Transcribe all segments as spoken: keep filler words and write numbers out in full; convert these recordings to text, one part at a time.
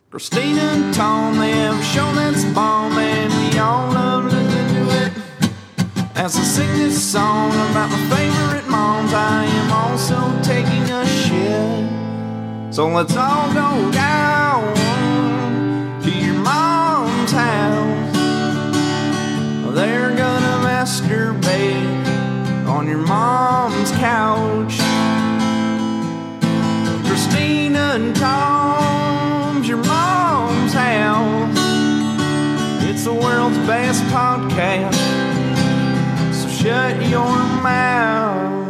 Christina and Tom, they have a show that's bomb, and we all love listening to it. As I sing this song about my favorite moms, I am also taking a shit. So let's all go down to your mom's house. They're gonna masturbate on your mom's couch. Christina and Tom's your mom's house. It's the world's best podcast, so shut your mouth.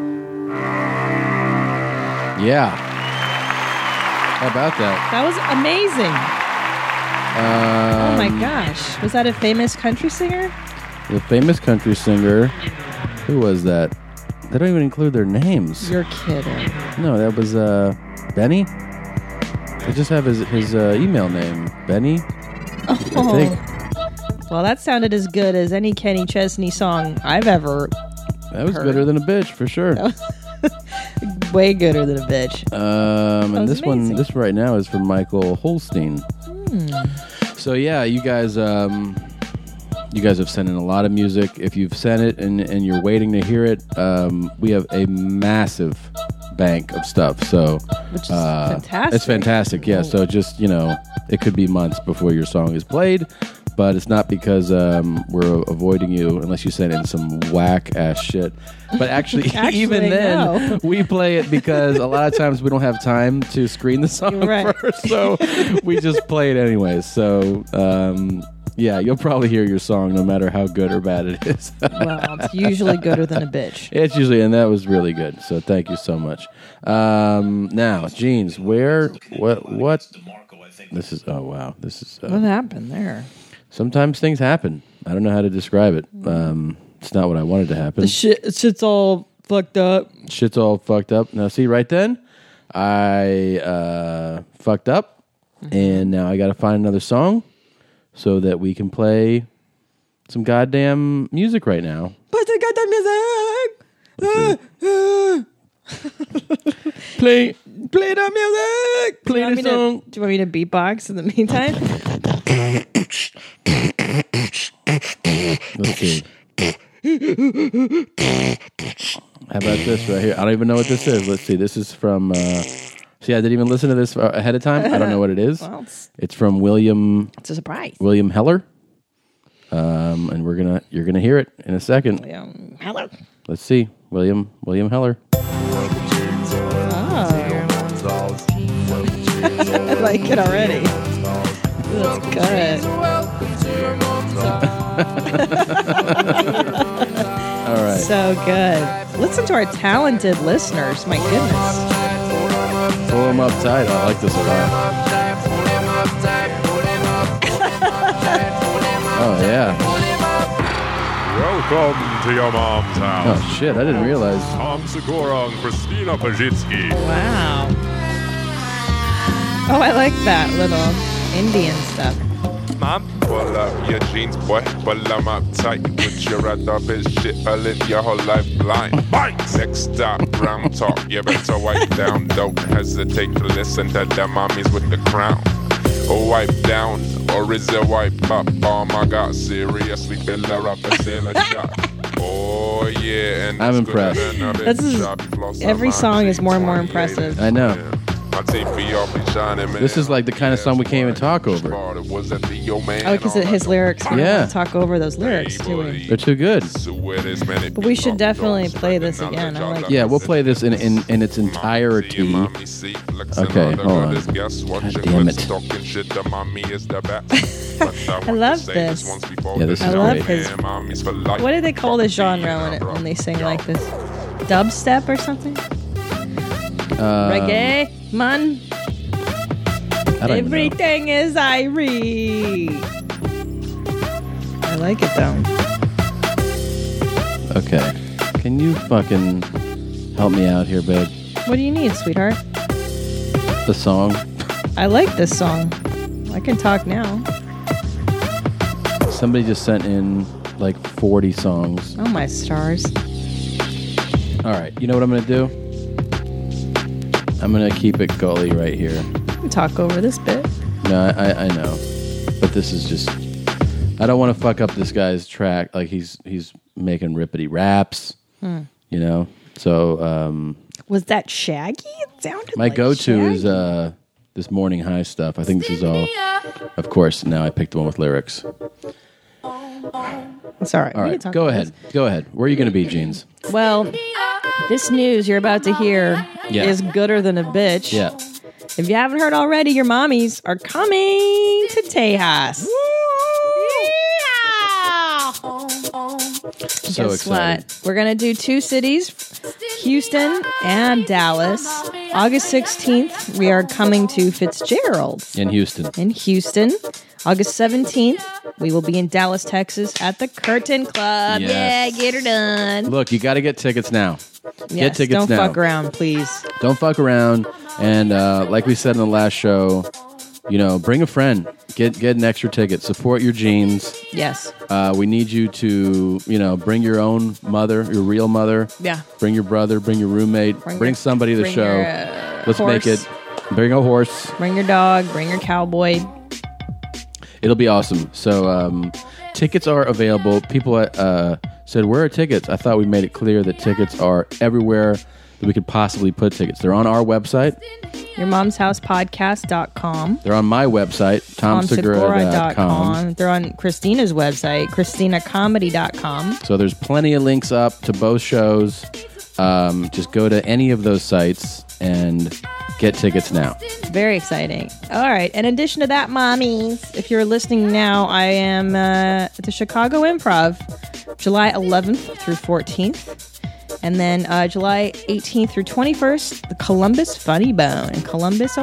Yeah. How about that? That was amazing. Um, Oh my gosh. Was that a famous country singer? The famous country singer. Who was that? They don't even include their names. You're kidding. No, that was uh, Benny. They just have his his uh, email name, Benny. Oh. I think. Well, that sounded as good as any Kenny Chesney song I've ever That was heard. gooder than a bitch for sure. Way gooder than a bitch. Um, and was this amazing. one, this right now is from Michael Holstein. Hmm. So yeah, you guys, um, you guys have sent in a lot of music. If you've sent it and, and you're waiting to hear it, um, we have a massive bank of stuff. So Which is uh, fantastic. It's fantastic. Yeah. So just you know, it could be months before your song is played. But it's not because um, we're avoiding you unless you send in some whack ass shit. But actually, Actually, even then, no. we play it because a lot of times we don't have time to screen the song Right. first, so we just play it anyways. So um, yeah, you'll probably hear your song no matter how good or bad it is. Well, it's usually gooder than a bitch. It's usually, and that was really good. So thank you so much. Um, now, Jeans, where, what, what? This is. Oh wow, this is. Uh, What happened there? Sometimes things happen. I don't know how to describe it. Um, it's not what I wanted to happen. The shit, shit's all fucked up. Shit's all fucked up. Now, see, right then, I uh, fucked up, Mm-hmm. and now I got to find another song so that we can play some goddamn music right now. Play the goddamn music. Play, play the music. Do you, Play want the me song. to, do you want me to beatbox in the meantime? Let's see. How about this right here? I don't even know what this is. Let's see. This is from. Uh, see, I didn't even listen to this uh, ahead of time. I don't know what it is. Well, it's, It's from William it's a surprise. William Heller, um, and we're gonna you're gonna hear it in a second. Um, hello. Let's see, William William Heller. Oh. I like it already. That's good. All right. So good. Listen to our talented listeners. My goodness. Pull him up tight. I like this a lot. Oh, yeah. Welcome to your mom's house. Oh, shit. I didn't realize. Tom Segura and Christina Pajitsky. Wow. Oh, I like that little Indian stuff. Mom, pull up your jeans, boy. Pull them up tight. Put your head up and shit. All in your whole life blind. Bite. Next stop, round talk. You better wipe down. Don't hesitate to listen to the mommies with the crown. Or wipe down, or is it wipe up? Oh my God, seriously, fill her up and sail a shot. Oh yeah, and I'm it's gooder impressed. than a bitch. This is Choppy floss every on my song is jeans, more and more twenty-eight. impressive. I know. My tape be awfully shining, man. This is like the kind of song we can't even talk over. Oh, because his lyrics, we don't Yeah. want to talk over those lyrics, do we? They're too good. But we should definitely play this again. I like Yeah, we'll play this in in, in its entirety. Okay, hold on. God damn it. I love this. Yeah, this is I love great. his. What do they call this genre when, it, when they sing like this? Dubstep or something? Um, Reggae, man. I don't even know. Everything is Irie. I like it though. Okay. Can you fucking help me out here, babe? What do you need, sweetheart? The song. I like this song. I can talk now. Somebody just sent in like forty songs. Oh my stars. All right. You know what I'm going to do? I'm going to keep it gully right here. We can talk over this bit. No, I, I, I know. But this is just... I don't want to fuck up this guy's track. Like, he's he's making rippity raps, Hmm. you know? So, um... Was that Shaggy? It sounded my like go-to Shaggy. is uh, this Morning High stuff. I think this is all... Of course, now I picked the one with lyrics. It's all right. All We right, can talk go about ahead. Go ahead. Where are you going to be, Jeans? this. Well, this news you're about to hear Yeah. is gooder than a bitch. Yeah. If you haven't heard already, your mommies are coming to Tejas. So Guess excited. what? We're gonna do two cities, Houston and Dallas. August sixteenth, we are coming to Fitzgerald's In Houston. in Houston. August seventeenth, we will be in Dallas, Texas at the Curtain Club. Yes. Yeah, get her done. Look, you got to get tickets now. Yes, Get tickets don't now. fuck around, please. Don't fuck around. And uh, like we said in the last show, you know, bring a friend. Get get an extra ticket. Support your Jeans. Yes. Uh, we need you to, you know, bring your own mother, your real mother. Yeah. Bring your brother. Bring your roommate. Bring, your- somebody to the bring show. your, uh, Let's make horse. it. Bring a horse. Bring your dog, bring your cowboy. It'll be awesome. So um, tickets are available. People uh, said, where are tickets? I thought we made it clear that tickets are everywhere that we could possibly put tickets. They're on our website. Your mom's house podcast dot com. They're on my website, tom segura dot com. They're on Christina's website, christina comedy dot com. So there's plenty of links up to both shows. Um, just go to any of those sites and get tickets now. Very exciting. All right. In addition to that, mommies, if you're listening now, I am uh, at the Chicago Improv, July eleventh through fourteenth. And then uh, July eighteenth through twenty-first, the Columbus Funny Bone in Columbus,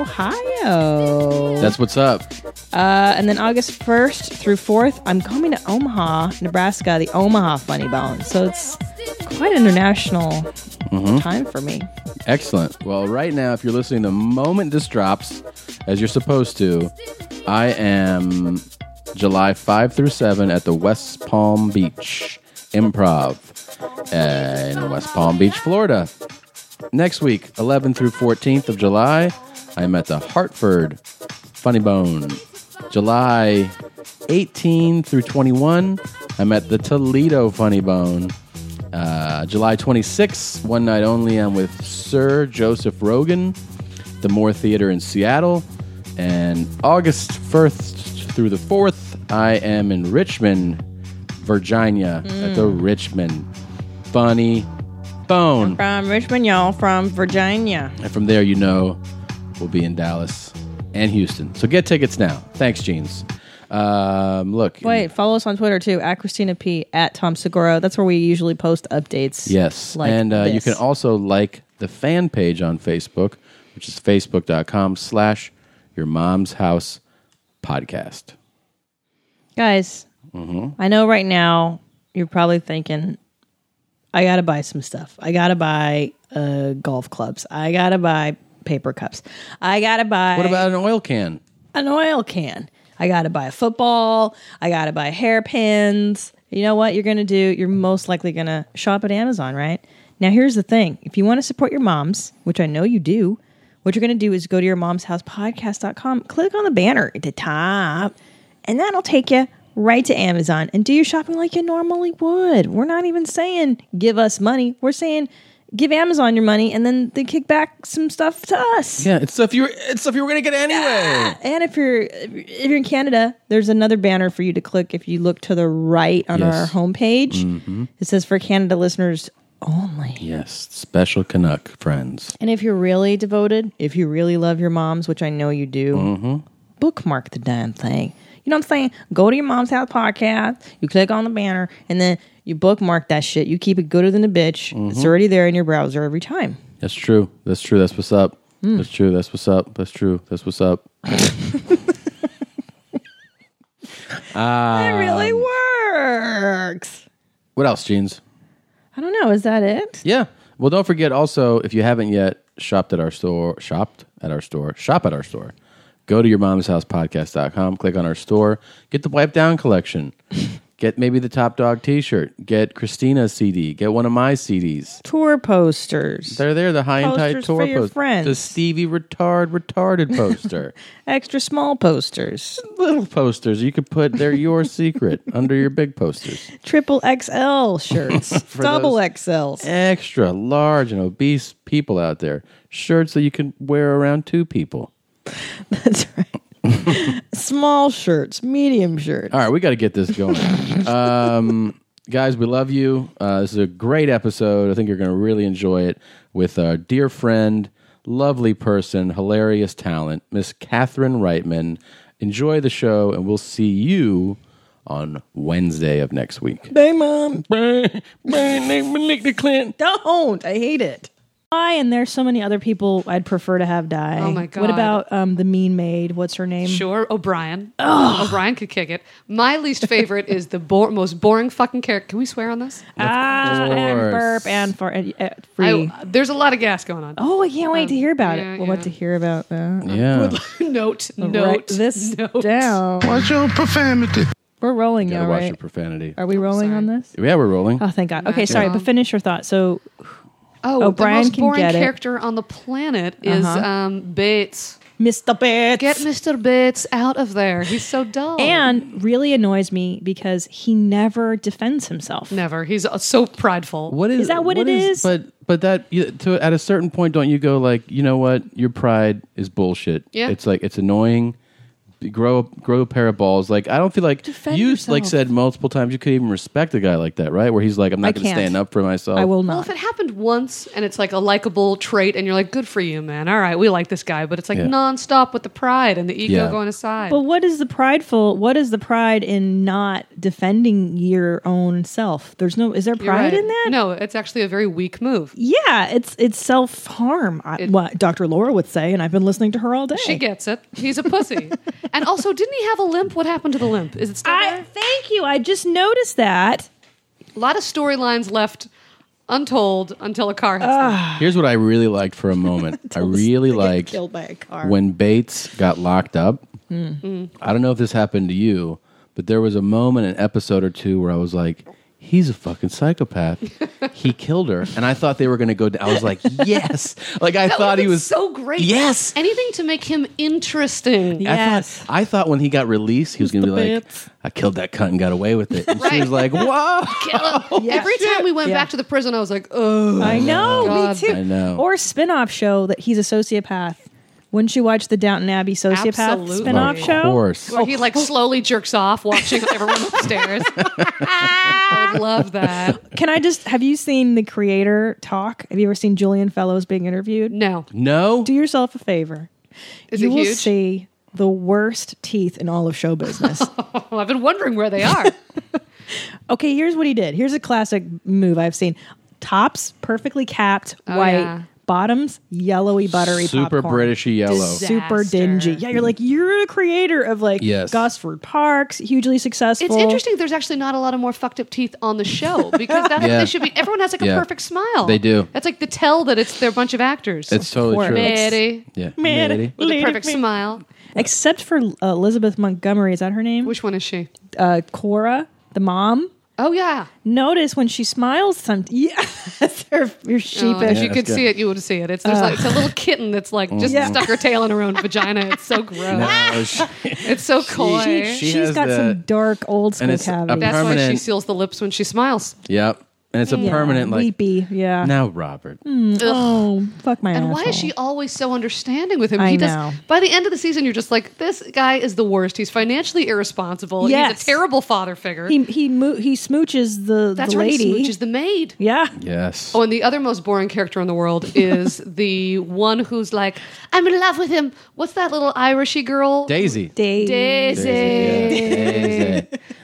Ohio. That's what's up. Uh, and then August first through fourth, I'm coming to Omaha, Nebraska, the Omaha Funny Bone. So it's quite international Mm-hmm. time for me. Excellent. Well, right now, if you're listening the moment this drops, as you're supposed to, I am July fifth through seventh at the West Palm Beach Improv uh, in West Palm Beach, Florida. Next week, eleventh through fourteenth of July, I'm at the Hartford Funny Bone. July eighteenth through twenty-first, I'm at the Toledo Funny Bone. Uh, July twenty-sixth, one night only, I'm with Sir Joseph Rogan, the Moore Theater in Seattle. And August first through the fourth, I am in Richmond, Virginia, at the Richmond Funny Bone. From Richmond, y'all, from Virginia. And from there, you know, we'll be in Dallas and Houston. So get tickets now. Thanks, Jeans. Um, look. Wait, follow us on Twitter too, at Christina P, at Tom Segura. That's where we usually post updates. Yes. like and uh, you this. can also like the fan page on Facebook, which is facebook.com slash your mom's house podcast. Guys, I know right now you're probably thinking, I got to buy some stuff. I got to buy uh, golf clubs. I got to buy paper cups. I got to buy What about an oil can? an oil can. I got to buy a football. I got to buy hairpins. You know what you're going to do? You're most likely going to shop at Amazon, right? Now, here's the thing. If you want to support your moms, which I know you do, what you're going to do is go to your mom's house podcast dot com, click on the banner at the top, and that'll take you right to Amazon and do your shopping like you normally would. We're not even saying give us money. We're saying give Amazon your money and then they kick back some stuff to us. Yeah, it's stuff you were, it's stuff you were going to get anyway. And if you're if you're in Canada, there's another banner for you to click. If you look to the right on Yes. our homepage, Mm-hmm. it says for Canada listeners only. Yes, special Canuck friends. And if you're really devoted, if you really love your moms, which I know you do, Mm-hmm. bookmark the damn thing. You know what I'm saying? Go to your mom's house podcast, you click on the banner, and then you bookmark that shit. You keep it gooder than a bitch. Mm-hmm. It's already there in your browser every time. That's true. That's true. That's what's up. Mm. That's true. That's what's up. That's true. That's what's up. It really works. What else, Jeans? I don't know. Is that it? Yeah. Well, don't forget also, if you haven't yet shopped at our store, shopped at our store, shop at our store, go to your mom's house podcast dot com, click on our store, get the Wipe Down collection. Get maybe the Top Dog T-shirt. Get Christina's C D. Get one of my C Ds. Tour posters. They're there. The high and tight Posters tour for your poster. friends. The Stevie retard retarded poster. Extra small posters. Little posters you could put. They're your secret under your big posters. Triple X L shirts. Double those- X Ls. Extra large and obese people out there. Shirts that you can wear around two people. That's right. Small shirts, medium shirts. All right, we got to get this going. um, guys, we love you. Uh, this is a great episode. I think you're going to really enjoy it with our dear friend, lovely person, hilarious talent, Miss Catherine Reitman. Enjoy the show, and we'll see you on Wednesday of next week. Hey, Mom. Don't. I hate it. I and there's so many other people I'd prefer to have die. Oh, my God. What about um, the mean maid? What's her name? Sure, O'Brien. O'Brien could kick it. My least favorite is the bo- most boring fucking character. Can we swear on this? Ah, and course. burp and for uh, uh, free. I, there's a lot of gas going on. oh, I can't wait to hear about yeah, it. We'll yeah. have to hear about that. Yeah. note, note, Write this note. down. Watch your profanity. We're rolling Gotta now, watch right? your profanity. Are we rolling sorry. on this? Yeah, we're rolling. Oh, thank God. Okay, sorry, but finish your thought. So, Oh, O'Brien the most can boring get it. character on the planet is Uh-huh. um, Bates. Mister Bates. Get Mister Bates out of there. He's so dull. And really annoys me because he never defends himself. never. He's uh, so prideful. What is, Is that what it is? But but that you, to at a certain point, don't you go like, you know what? Your pride is bullshit. Yeah. It's like it's annoying. Grow grow a pair of balls. Like I don't feel like Defend you yourself. like said multiple times. You could even respect a guy like that, right? Where he's like, I'm I not going to can't. stand up for myself. I will Well, not. if it happened once and it's like a likable trait and you're like, good for you, man. All right, we like this guy. But it's like Yeah. nonstop with the pride and the ego Yeah. going aside. But what is the prideful? What is the pride in not defending your own self? There's no. Is there You're pride right. in that? No, it's actually a very weak move. Yeah, it's it's self harm. It- What Doctor Laura would say, and I've been listening to her all day. She gets it. He's a pussy. And also, didn't he have a limp? What happened to the limp? Is it still I there? thank you. I just noticed that. A lot of storylines left untold until a car hits them. Here's what I really liked for a moment. I really They get liked killed by a car. when Bates got locked up. I don't know if this happened to you, but there was a moment, an episode or two, where I was like, he's a fucking psychopath. He killed her. And I thought they were going to go down. I was like, yes. Like, I That thought he would've been was so great. Yes. Anything to make him interesting. Yeah. I Yes. thought, I thought when he got released, he was going to be Mister like, Bates. I killed that cunt and got away with it. And she Right. was like, whoa. Kill him. Every time we went Yeah. back to the prison, I was like, oh. I know, God. me too. I know. Or spin-off show that he's a sociopath. Wouldn't you watch the Downton Abbey sociopath Absolutely. spin-off Of show? Of course. Where he like slowly jerks off watching everyone upstairs. I would love that. Can I just have you seen the creator talk? Have you ever seen Julian Fellows being interviewed? No. No? Do yourself a favor. Is you it will huge? see the worst teeth in all of show business. Oh, I've been wondering where they are. Okay, here's what he did. Here's a classic move I've seen. Tops perfectly capped, Oh, white. yeah. Bottoms yellowy, buttery Super popcorn. Britishy yellow. Disaster. Super dingy. Yeah, you're like, you're a creator of like Yes. Gosford Parks, hugely successful. It's interesting. There's actually not a lot of more fucked up teeth on the show because that's what Yeah. they should be. Everyone has like a Yeah. perfect smile. They do. That's like the tell that it's they're a bunch of actors. It's totally course. true. Maddie Yeah. Man. Maddie. with a Lady perfect me. smile. Except for uh, Elizabeth Montgomery, is that her name? Which one is she? uh, Cora, the mom. Oh yeah. Notice when she smiles, some yes, her, you're Oh, sheepish. if you that's could good. see it, you would see it. It's there's like it's a little kitten that's like just Yeah. stuck her tail in her own vagina. It's so gross. No, she- It's so coy. She, She has has got the- some dark old school and it's a cavities. That's why she permanent- seals the lips when she smiles. Yep. And it's a Yeah, permanent, like, weepy. Yeah. now, Robert. Oh, fuck my And why is asshole. she always so understanding with him? I he does. know. By the end of the season, you're just like, this guy is the worst. He's financially irresponsible. Yes. He's a terrible father figure. He he mo- he smooches the, That's the right. lady. He smooches the maid. Yeah. Yes. Oh, and the other most boring character in the world is the one who's like, I'm in love with him. What's that little Irishy girl? Daisy. Dave. Daisy. Daisy.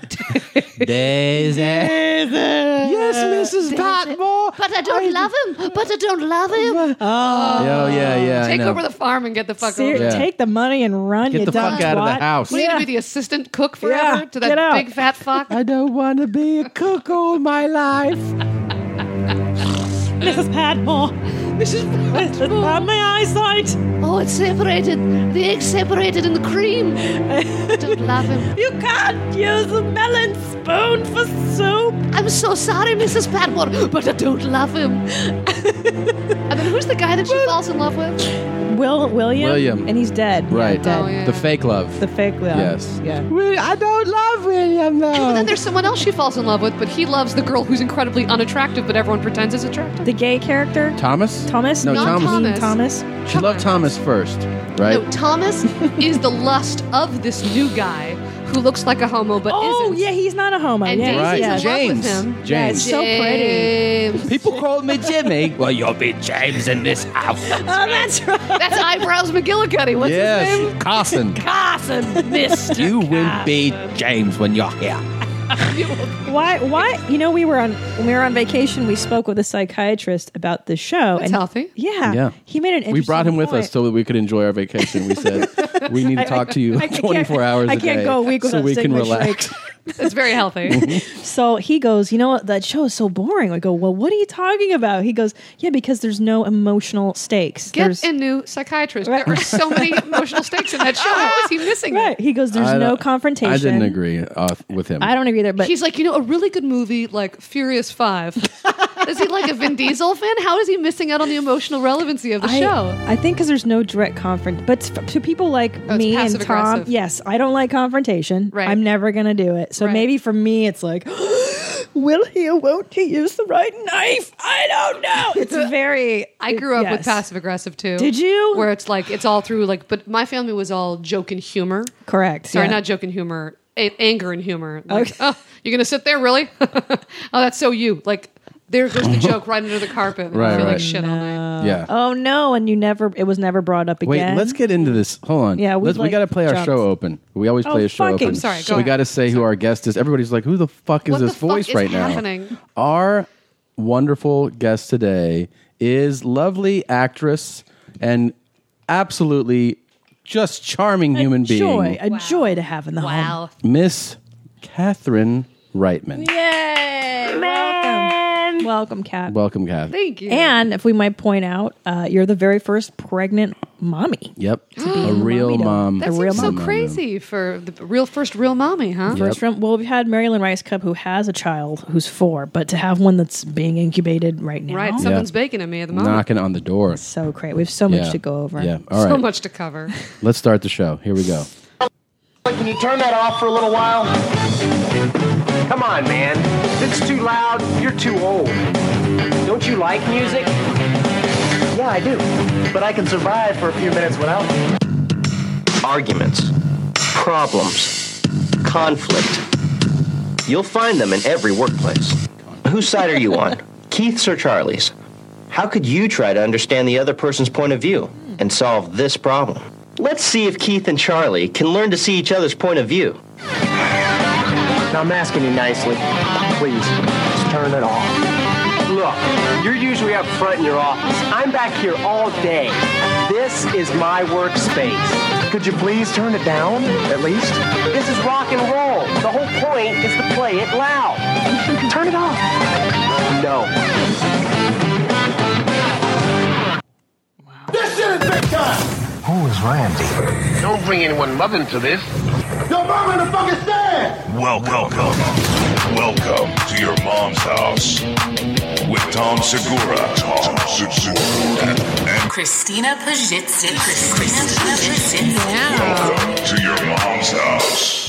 Daisy. Yes, Missus Patmore. But I don't love him. But I don't love him. Oh, yeah, yeah. I Take know. over the farm and get the fuck Ser- over. Yeah. Take the money and run. Get you the dumb fuck out of the twat. house. We need Yeah. to be the assistant cook forever Yeah, to get that out. big fat fuck. I don't want to be a cook all my life. Missus Padmore. Missus Patmore. Not my eyesight. Oh, it's separated. The egg's separated in the cream. Don't love him. You can't use a melon spoon for soup. I'm so sorry, Missus Patmore, but I don't love him. And then who's the guy that she falls in love with? Will William. William. And he's dead. Yeah, Right. dead. Oh, yeah. The fake love. The fake love. Yes. Yeah. Wi- I don't love William, though. And then there's someone else she falls in love with, but he loves the girl who's incredibly unattractive, but everyone pretends is attractive. The gay character. Thomas? Thomas. No, Not Thomas. Thomas. Thomas. She loved Thomas first, right? No, Thomas is the lust of this new guy who looks like a homo but Oh, isn't. yeah, he's not a homo. And yeah, Daisy's Right. in love James. with him. Yeah, James. it's so pretty. James. People call me Jimmy. Well, you'll be James in this house. Oh, that's right. That's Eyebrows McGillicuddy. What's his yes, name? Carson. Carson, Mister You will be James when you're here. Why? Why? You know, we were on when we were on vacation. We spoke with a psychiatrist about the show. That's and healthy. Yeah, Yeah. He made an. We brought interesting him with point. us so that we could enjoy our vacation. We said, we need to talk to you I can't- twenty-four hours a I can't day go a week so without we can taking my relax. shake. It's very healthy. So he goes, you know what? That show is so boring. I go, well, what are you talking about? He goes, yeah, because there's no emotional stakes. Get there's, a new psychiatrist. There are so many emotional stakes in that show. How is he missing right. it? He goes, there's I no don't- confrontation. I didn't agree uh, with him. I don't agree either. But He's like, you know, a really good movie like Furious Five. Is he like a Vin Diesel fan? How is he missing out on the emotional relevancy of the I, show? I think because there's no direct confront. But to to people like Oh, it's me and Tom, passive-aggressive. yes, I don't like confrontation. Right. I'm never gonna do it. So Right. maybe for me, it's like, will he or won't he use the right knife? I don't know. It's very. I grew up yes. with passive aggressive too. Did you? Where it's like it's all through like, but my family was all joke and humor. Correct. Sorry, yeah. not joke and humor. A- anger and humor. Like, Okay. oh, you're gonna sit there, really? oh, that's so you. Like, there goes the joke right under the carpet. And Right, I feel right. like shit all night. yeah. Oh no! And you never. It was never brought up Wait, again. let's get into this. Hold on. Yeah, we've, let's, we like, got to play our jumped. show open. We always Oh, play a show fucking open. Sorry, so go we ahead. got to say who our guest is. Everybody's like, who the fuck is What this the fuck voice is right happening? now? Our wonderful guest today is lovely actress and absolutely just charming human a joy, being, a joy to have in the home. Wow. Miss Catherine Reitman. Yay! Welcome, welcome, Kat. Welcome, Kath. Thank you. And if we might point out, uh, you're the very first pregnant mommy. Yep, a real mommy dog. mom. that a seems real so mom. crazy for the real first real mommy, huh? Yep. First from, well, we've had Marilyn Rice Cup, who has a child who's four, but to have one that's being incubated right now, Right. Someone's baking at me at the moment. Knocking on the door. so great. We have so much Yeah. to go over. Yeah. All right. So much to cover. Let's start the show. Here we go. Can you turn that off for a little while? Come on, man. If it's too loud, you're too old. Don't you like music? Yeah, I do. But I can survive for a few minutes without it. Arguments, problems, conflict. You'll find them in every workplace. Whose side are you on? Keith's or Charlie's? How could you try to understand the other person's point of view and solve this problem? Let's see if Keith and Charlie can learn to see each other's point of view. Now I'm asking you nicely. Please, just turn it off. Look, you're usually up front in your office. I'm back here all day. This is my workspace. Could you please turn it down, at least? This is rock and roll. The whole point is to play it loud. Turn it off. No. This shit is big time! Who is Randy? Don't bring anyone mother into this. Your mom in the fucking stand! Welcome, welcome to your mom's house with Tom Segura, Tom Segura, and Christina Pajitsin. Christina Pajitsin. welcome to your mom's house.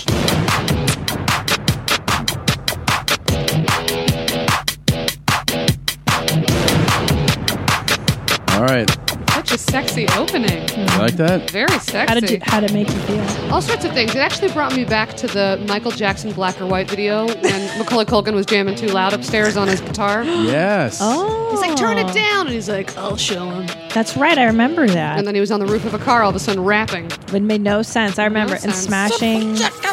All right. Such a sexy opening. You like that? Very sexy. How did you, how did it make you feel? All sorts of things. It actually brought me back to the Michael Jackson black or white video when Macaulay Culkin was jamming too loud upstairs on his guitar. Yes. Oh, He's like, turn it down. And he's like, I'll show him. That's right. I remember that. And then he was on the roof of a car all of a sudden rapping. It made no sense. I remember No it. And sense. smashing.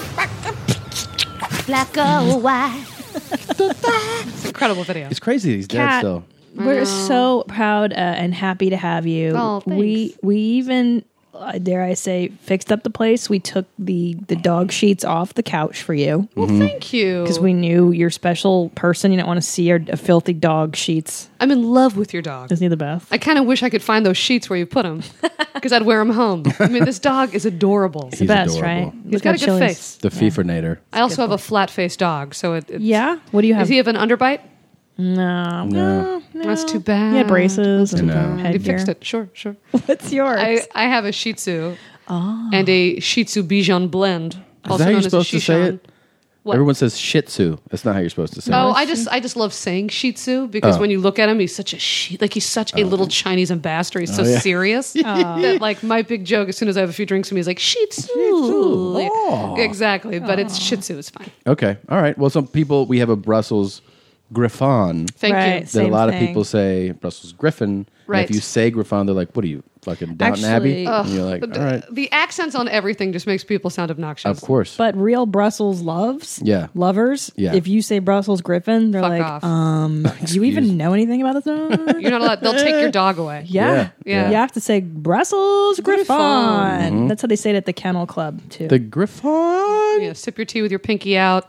Black or white. It's an incredible video. It's crazy. He's dead Kat, still. we're so proud uh, and happy to have you. Oh, thanks. we we even uh, dare I say, fixed up the place. We took the, the dog sheets off the couch for you. Well, Mm-hmm. thank you. Because we knew you're a special person. You don't want to see our uh, filthy dog sheets. I'm in love with your dog. Isn't he the best? I kind of wish I could find those sheets where you put them because I'd wear them home. I mean, this dog is adorable. He's the best, adorable. right? He's Look got how a good chilly- face. The Fifernator. I also have a flat-faced dog, so it, it's, Yeah? What do you have? Does he have an underbite? No. No. That's too bad. He had braces and know. He headgear. fixed it. Sure, sure. What's yours? I, I have a Shih Tzu and a Shih Tzu Bichon blend, also that how known you're as a supposed to say Shishan. it? What? Everyone says Shih Tzu. That's not how you're supposed to say Oh, it. I just I just love saying Shih Tzu because Oh. when you look at him, he's such a shi like he's such a little Chinese ambassador. He's so Oh, yeah. serious that like my big joke as soon as I have a few drinks with me is like Shih Tzu. Like, Oh. exactly, but it's Shih Tzu. It's fine. Okay. All right. Well, some people, we have a Brussels Griffon. Thank Right. you. That a Same lot of thing. people say Brussels Griffin. And Right. if you say Griffon, they're like, what are you, fucking Downton Abbey? Actually- And you're like, But all right. the accents on everything just makes people sound obnoxious. Of course. But real Brussels loves, Yeah. lovers, Yeah. if you say Brussels Griffin, they're Fuck like, off. um, do you even know anything about this? dog?" You're not allowed. They'll take your dog away. Yeah. Yeah. You have to say Brussels Griffon. Griffon. That's how they say it at the kennel club, too. the Griffon. Yeah, sip your tea with your pinky out.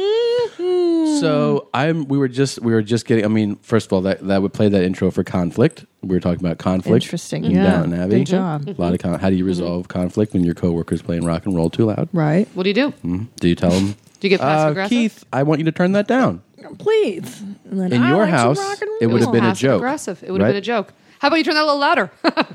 So I'm. We were just. We were just getting. I mean, first of all, that that would play that intro for conflict. We were talking about conflict. Interesting. In Yeah. Downton Abbey. Good job. A lot of con- how do you resolve conflict when your coworker's playing rock and roll too loud? Right. What do you do? Do you tell them? Do you get passive Uh, aggressive? Keith, I want you to turn that down. Please. And then In I your like some house, rock and it would have roll. been a Passive joke. aggressive. It would have right? been a joke. How about you turn that a little louder?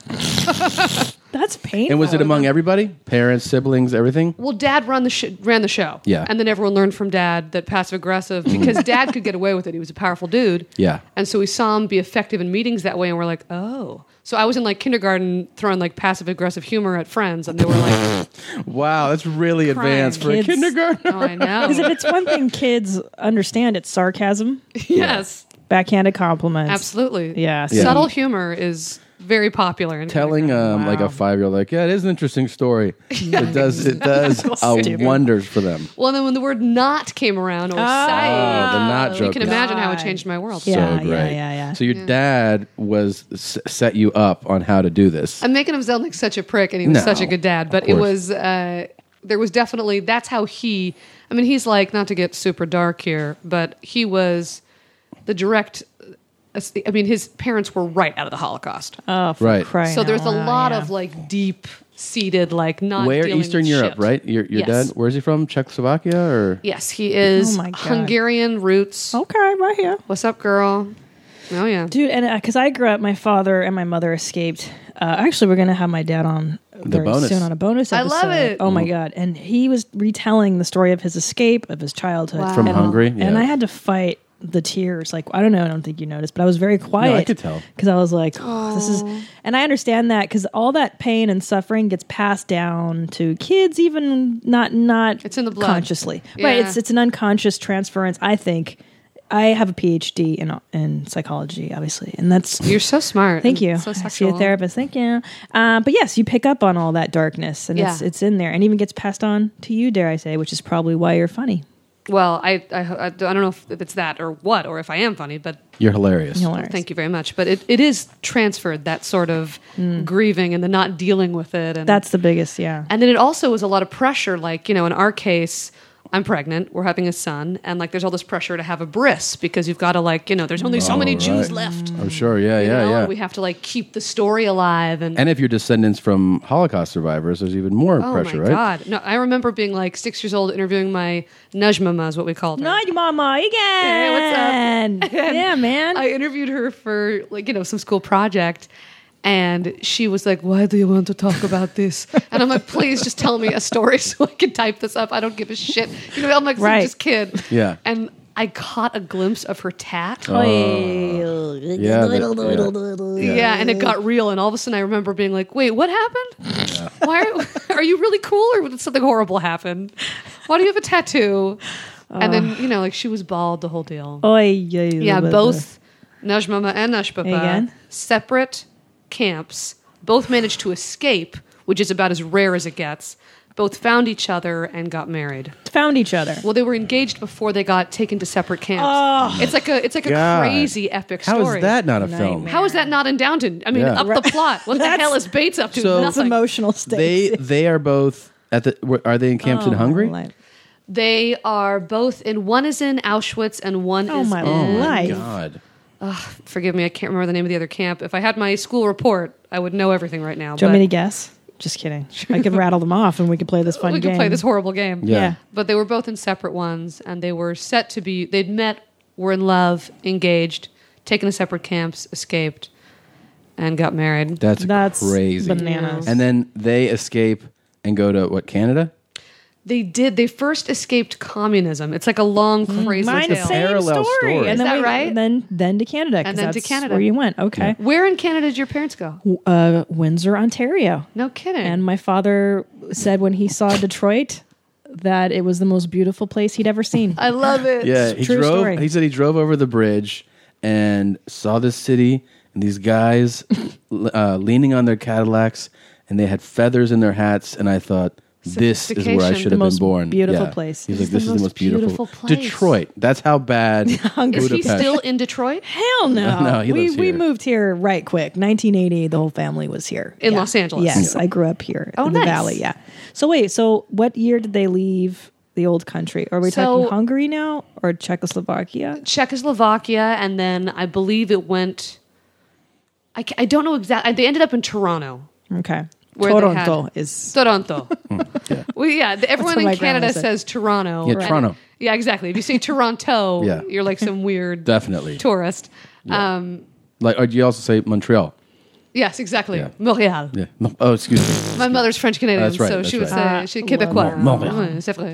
That's painful. And was it among everybody? Parents, siblings, everything? Well, Dad run the sh- ran the show. Yeah. And then everyone learned from Dad that passive aggressive, because Dad could get away with it. He was a powerful dude. Yeah. And so we saw him be effective in meetings that way, and we're like, oh. So I was in like kindergarten throwing like passive aggressive humor at friends, and they were like, Wow, that's really Crying. advanced for Kids. a kindergarten. oh, I know. Because if it's one thing kids understand, it's sarcasm, yes. backhanded compliments. Absolutely. Yeah. Yeah. Subtle humor is very popular in Telling kindergarten. um, like Wow. a five year old, like, yeah, it is an interesting story. It does, it does uh, Stupid. wonders for them. Well, then when the word not came around, or say, Oh, the not you joke. can is imagine how it God. changed my world. Yeah. so great. yeah, yeah. So your dad was s- set you up on how to do this. I'm making him sound like such a prick, and he was No, such a good dad. But of it course. was, uh, there was definitely, that's how he, I mean, he's like, not to get super dark here, but he was the direct, I mean, his parents were right out of the Holocaust. Oh, for Right. crying so out there's a loud, lot yeah. of like deep seated, like not Where? dealing Eastern with Europe, shit. right? Your, your Yes. dad, where's he from? Czechoslovakia or? Yes, he is Oh my God. Hungarian roots. Okay, right here. What's up, girl? Oh, yeah. Dude, and because I grew up, my father and my mother escaped. Uh, actually, we're going to have my dad on very bonus. soon on a bonus I episode. love it. Oh my God. And he was retelling the story of his escape, of his childhood. Wow. From and, Hungary? And Yeah. I had to fight the tears. Like, I don't know, I don't think you noticed, but I was very quiet. No, I could tell. Because I was like, oh, this is, and I understand that because all that pain and suffering gets passed down to kids, even not, not It's in the blood. consciously. Right. Yeah. It's, it's an unconscious transference, I think. I have a P H D in in psychology, obviously, and that's You're so smart. thank you. and So I see sexual. a therapist. Thank you. Uh, but yes, you pick up on all that darkness, and it's Yeah. it's in there, and even gets passed on to you. Dare I say, which is probably why you're funny. Well, I, I, I don't know if it's that or what, or if I am funny, but You're hilarious. Hilarious. thank you very much. But it, it is transferred, that sort of grieving and the not dealing with it. And That's the biggest, yeah. And then it also was a lot of pressure. Like, you know, in our case, I'm pregnant, we're having a son, and like there's all this pressure to have a bris because you've got to like, you know, there's only so Oh, many right. Jews left. I'm sure. Yeah, you yeah, know, yeah. and we have to like keep the story alive. And, And if you're descendants from Holocaust survivors, there's even more oh pressure, my right? God. No, I remember being like six years old interviewing my Najmama is what we called her. Not your mama again. what's up? Yeah, man. I interviewed her for like, you know, some school project. And she was like, why do you want to talk about this? And I'm like, please just tell me a story so I can type this up. I don't give a shit. You know, I'm like, Right. some just kid. Yeah. And I caught a glimpse of her tat. Yeah, that- yeah. Yeah, and it got real. And all of a sudden I remember being like, wait, what happened? Why are, are you really cool or did something horrible happen? Why do you have a tattoo? And then, you know, like she was bald, the whole deal. Oy, yeah, Yeah, both Najmama and Najpapa, Again? separate camps, both managed to escape, which is about as rare as it gets. both found each other and got married. Found each other. Well, they were engaged before they got taken to separate camps. Oh. It's like a it's like a God. crazy epic How story. is that not a film? Nightmare. How is that not in Downton? I mean, Yeah. up the plot. What the That's- hell is Bates up to? So- That's Nothing. emotional stakes. They they are both at the. were- Are they in camps in Oh, Hungary? life. They are both in. One is in Auschwitz and one Oh, is my in. Oh my life. God! Forgive me, I can't remember the name of the other camp. If I had my school report, I would know everything right now. Do you want but me to guess? Just kidding. I could rattle them off and we could play this fun we game. could play this horrible game. Yeah. Yeah. But they were both in separate ones, and they were set to be. They'd met, were in love, engaged, taken to separate camps, escaped, and got married. That's, That's crazy. bananas. And then they escape and go to what, Canada? They did. They first escaped communism. It's like a long, crazy Mine tale. same Parallel story. story. And Is then that we- right? Then then to Canada. 'cause And then to that's Canada. where you went. Okay. Where in Canada did your parents go? Uh, Windsor, Ontario. No kidding. And my father said when he saw Detroit that it was the most beautiful place he'd ever seen. I love it. Yeah, he True drove. story. He said he drove over the bridge and saw this city and these guys uh, leaning on their Cadillacs, and they had feathers in their hats. And I thought, this is where I Sophistication. should The have been most born. beautiful Yeah. place. He's This like, this is the most beautiful, beautiful place. Detroit. That's how bad. Is he Budapest. still in Detroit? Hell no. No, he we lives we here. moved here right quick. nineteen eighty, the whole family was here. In Yeah. Los Angeles? Yes, I grew up here Oh, in the nice. valley, yeah. So wait, so what year did they leave the old country? Are we So- talking Hungary now or Czechoslovakia? Czechoslovakia, and then I believe it went. I, ca- I don't know exactly. They ended up in Toronto. Okay. Where they Toronto had- is Toronto. Well, yeah, the- everyone what in my grandma Canada said. says Toronto. Yeah, And- Toronto. Yeah, exactly. If you say Toronto, Yeah. you're like some weird Definitely. tourist. Um, Like, or do you also say Montreal? yes, exactly. Yeah. Montreal. Yeah. No- Oh, excuse me. My mother's French Canadian, That's right, so that's she would right. say Ah, she love Québécois. that. Montreal. Ouais, c'est vrai.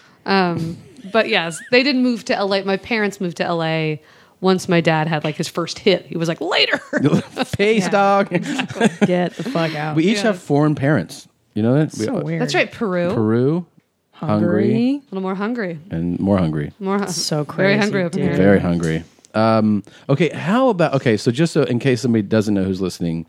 Um, but yes, they didn't move to L A. My parents moved to L A once my dad had like his first hit. He was like, later. Face dog. get the fuck out. We each have foreign parents. You know that? We- so weird. That's right, Peru. Peru, Hungary, Hungary. A little more hungry. and more hungry. More hu- So Very crazy, hungry up dude. here. Very hungry. Um, okay, how about okay? So just so in case somebody doesn't know who's listening,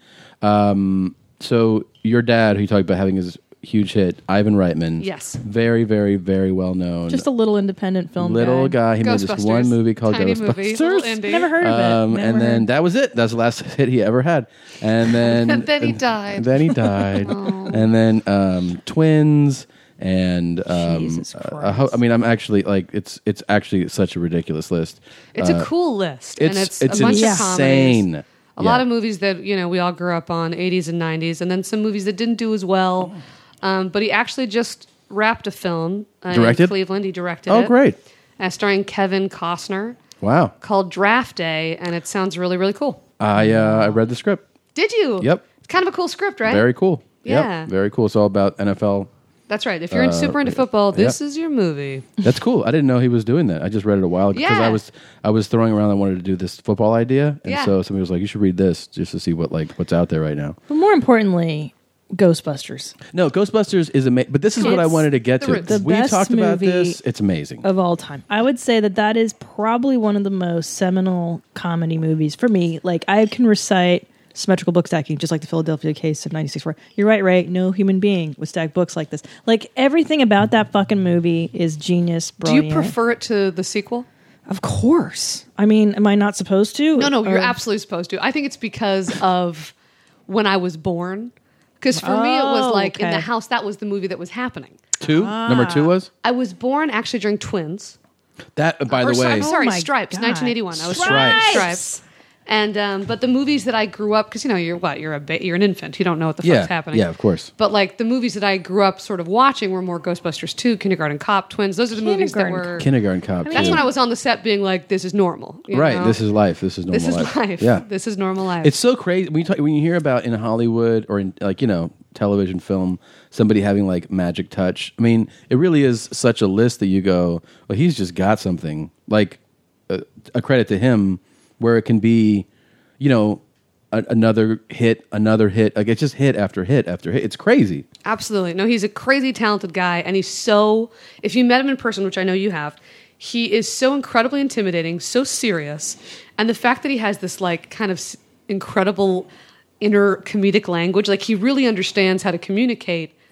um, so your dad, who you talked about having his huge hit, Ivan Reitman. Yes. very, very, very well known. Just a little independent film little guy. He made this Ghostbusters. one movie called Tiny Ghostbusters. movie, little indie. Never heard of it. Um, Never and then heard. that was it. That's the last hit he ever had. And then And then he died. And then he died. And then um, Twins. And um, Jesus uh, I, ho- I mean, I'm actually like it's it's actually such a ridiculous list. It's Uh, a cool list, It's and it's, it's a bunch insane. of comedies. A Yeah. lot of movies that you know we all grew up on, eighties and nineties, and then some movies that didn't do as well. Um, but he actually just wrapped a film uh, Directed? in Cleveland. He directed Oh, it. great! Uh, starring Kevin Costner, Wow. called Draft Day, and it sounds really really cool. I uh, I read the script. Did you? Yep. It's kind of a cool script, right? Very cool. Yeah. Yep. Very cool. It's all about N F L. That's right. If you're in Uh, super into football, this yeah. is your movie. That's cool. I didn't know he was doing that. I just read it a while ago because Yeah. I was I was throwing around. I wanted to do this football idea, and Yeah. so somebody was like, "You should read this just to see what like what's out there right now." But more importantly, Ghostbusters No, Ghostbusters is amazing, but this is what I It's wanted to get the to. roots. The we best talked about movie this. It's amazing. of all time. I would say that that is probably one of the most seminal comedy movies for me. Like I can recite symmetrical book stacking, just like the Philadelphia case of ninety-six four. You're right, Ray. No human being would stack books like this. Like everything about that fucking movie is genius. Do Brilliant. you prefer it to the sequel? Of course. I mean, am I not supposed to? No, no, you're Or- absolutely supposed to. I think it's because of when I was born. Because for me, it was Oh, like in okay. the house, that was the movie that was happening. Two number Ah. two was I was born actually during Twins. that. By Or, the so- way, I'm sorry, Oh my Stripes, God. nineteen eighty-one. I was Stripes. Stripes. And um, but the movies that I grew up, because you know you're what you're a ba- you're an infant, you don't know what the yeah, fuck's happening. yeah, of course. But like the movies that I grew up sort of watching were more Ghostbusters two, Kindergarten Cop, Twins. Those are the movies that Kindergarten were. Kindergarten Cop. That's too. when I was on the set being like, "This is normal." you right. know? This is life. This is normal this is life. life. Yeah, This is normal life. it's so crazy when you talk, when you hear about in Hollywood or in like you know television film somebody having like magic touch. I mean, it really is such a list that you go, well, he's just got something. Like uh, a credit to him, where it can be, you know, a, another hit, another hit. Like it's just hit after hit after hit. It's crazy. Absolutely. No, he's a crazy talented guy. And he's so, if you met him in person, which I know you have, he is so incredibly intimidating, so serious. And the fact that he has this like kind of s- incredible inner comedic language, like he really understands how to communicate Yeah.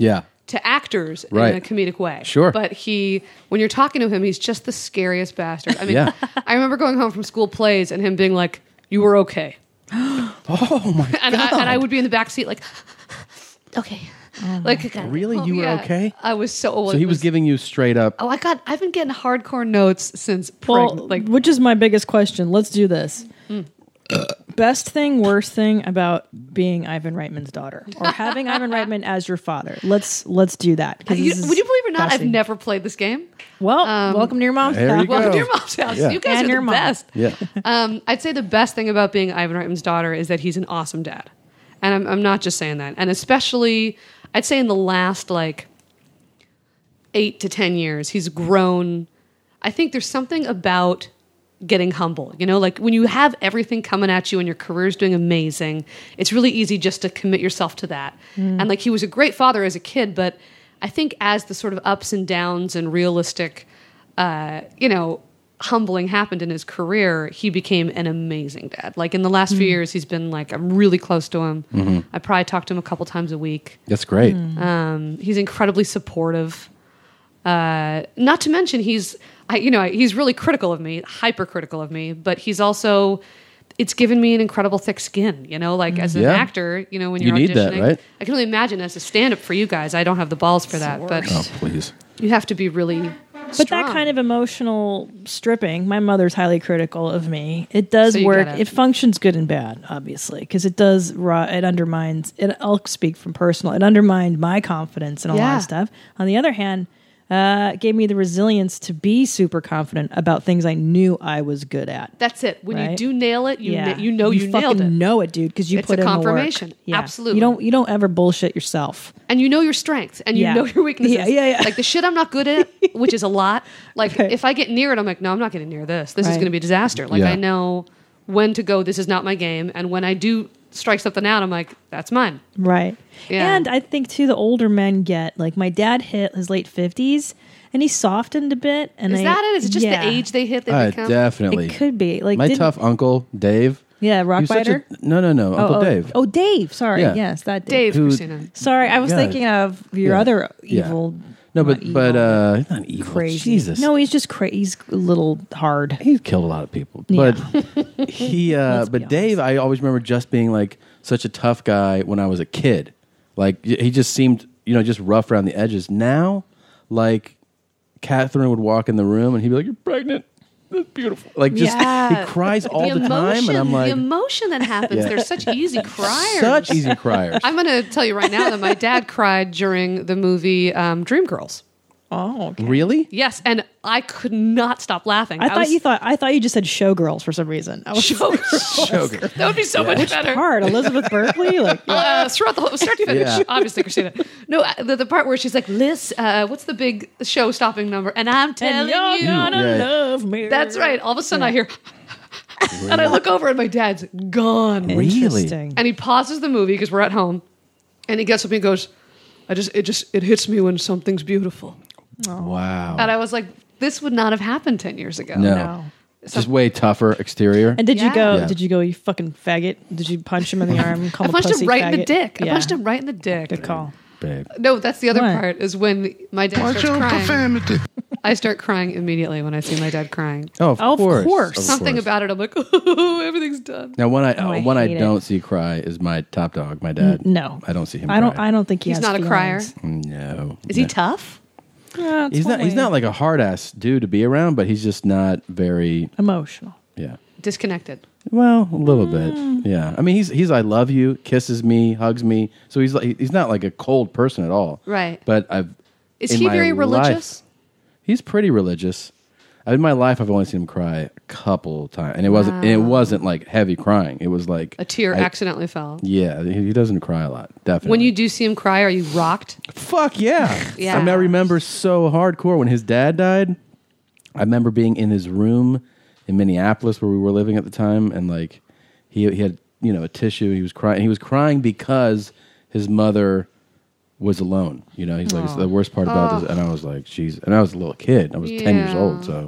to actors Right. in a comedic way. Sure. But he, when you're talking to him, he's just the scariest bastard. I mean, Yeah. I remember going home from school plays and him being like, "You were okay." Oh my and I, and I would be in the back seat like, okay, like Really? oh, You were yeah. okay? I was so. So he was giving you straight up. Oh, I got. I've been getting hardcore notes since Well, pregnant. Like, which is my biggest question. Let's do this. Best thing, worst thing about being Ivan Reitman's daughter or having Ivan Reitman as your father. Let's let's do that. 'cause you, this is would you believe it or not? I've fascinating. never played this game. Well, welcome to your mom's There you house. go. Welcome to your mom's house. Yeah. You guys And are your the mom. best. Yeah. Um, I'd say the best thing about being Ivan Reitman's daughter is that he's an awesome dad. And I'm, I'm not just saying that. And especially, I'd say in the last like eight to ten years, he's grown. I think there's something about getting humble. You know, like when you have everything coming at you and your career's doing amazing, it's really easy just to commit yourself to that. And like he was a great father as a kid, but I think as the sort of ups and downs and realistic, uh, you know, humbling happened in his career, he became an amazing dad. Like in the last few years, he's been like, I'm really close to him. I probably talk to him a couple times a week. That's great. Um, he's incredibly supportive. Uh, not to mention he's, I, you know, he's really critical of me, hypercritical of me, but he's also, it's given me an incredible thick skin, you know, like as an Yeah. actor, you know, when You you're need auditioning, that, right? I can only imagine as a stand-up for you guys, I don't have the balls for that, but Oh, please. you have to be really But that kind of emotional stripping, my mother's highly critical of me. It does So you work. gotta- It functions good and bad, obviously, because it does. ro- It undermines. It. I'll speak from personal. It undermined my confidence and a lot Yeah. of stuff. On the other hand, uh, it gave me the resilience to be super confident about things I knew I was good at. That's it. When you Right? do nail it, you yeah, na- you know you, nailed fucking it, know it, dude, because you It's put a in the work. confirmation. Yeah. Absolutely. You don't. You don't ever bullshit yourself. and you know your strengths, and you Yeah. know your weaknesses. Yeah, yeah, yeah. Like the shit I'm not good at, which is a lot. Like Right. if I get near it, I'm like, no, I'm not getting near this. This is Right. going to be a disaster. Like Yeah. I know when to go. This is not my game. And when I do strike something out, I'm like, that's mine. Right. Yeah. And I think too, the older men get like my dad hit his late fifties, and he softened a bit. And Is I, that it? Is it just yeah, the age they hit? They Uh, become. definitely. It could be like My didn't- tough uncle, Dave. Yeah, he was such Rockbiter. a- No, no, no. Oh, Uncle oh, Dave. Oh, Dave. Sorry. Yeah. Yes, that Dave. Dave, Who- Christina. Sorry, I was Yeah. thinking of your Yeah. other Yeah. evil. No, but not but evil, uh, he's not evil. crazy. Jesus. No, he's just crazy. He's a little hard. He's killed a lot of people. Yeah. But he, uh, Let's be but Dave, I always remember just being like such a tough guy when I was a kid. Like y- he just seemed, you know, just rough around the edges. Now, like Catherine would walk in the room and he'd be like, "You're pregnant. That's beautiful." Like just Yeah. he cries all the, the time, emotion, and I'm like, the emotion that happens. Yeah. They're such easy criers. such easy criers. I'm going to tell you right now that my dad cried during the movie um, Dreamgirls. Oh, okay. Really? Yes, and I could not stop laughing. I thought was, you thought I thought you just said showgirls for some reason. I was Showgirls. Sugar. That would be so much better. hard. Elizabeth Berkley, like Uh, throughout the whole start to finish, Yeah. obviously, Christina. No, uh, the, the part where she's like, Liz, uh, what's the big show stopping number? And I'm telling and you're you. gonna Yeah. love me. That's right. All of a sudden I hear, and I look over and my dad's gone. Really? Interesting. And he pauses the movie because we're at home, and he gets up and he goes, I just, it just, it hits me when something's beautiful. Wow. And I was like, this would not have happened ten years ago. no. No. Just way tougher exterior. And did you Yeah. go? Yeah. Did you go? You fucking faggot! Did you punch him in the arm? Call I him a punched pussy him right in the faggot? dick. I Yeah. punched him right in the dick. Good call. Babe. No, that's the other What? part is when my dad Watch starts your crying. profanity. I start crying immediately when I see my dad crying. Oh, of Of course. course. Something course. about it, I'm like, oh, everything's done. Now, when I, Oh, I when I hate don't it. see cry is my top dog, my dad. No, I don't see him. I don't. cry. I don't think he He's has not a crier. feelings. No. Is no. he tough? Yeah, it's He's one not. He's way. not like a hard ass dude to be around, but he's just not very. emotional. Yeah. Disconnected. Well, a little Mm. bit. Yeah. I mean, he's he's I love you, kisses me, hugs me. So he's like he's not like a cold person at all. Right. But I've. Is in he my very life- religious? He's pretty religious. In my life, I've only seen him cry a couple times, and it wasn't. And it wasn't like heavy crying. It was like A tear I- accidentally fell. Yeah, he, he doesn't cry a lot. Definitely. When you do see him cry, are you rocked? Fuck yeah. Yeah. I, mean, I remember so hardcore when his dad died. I remember being in his room in Minneapolis where we were living at the time, and like he he had you know a tissue. He was crying. He was crying because his mother was alone. You know, he's like it's the worst part about this. And I was like, jeez. And I was a little kid. I was ten years Yeah. old, so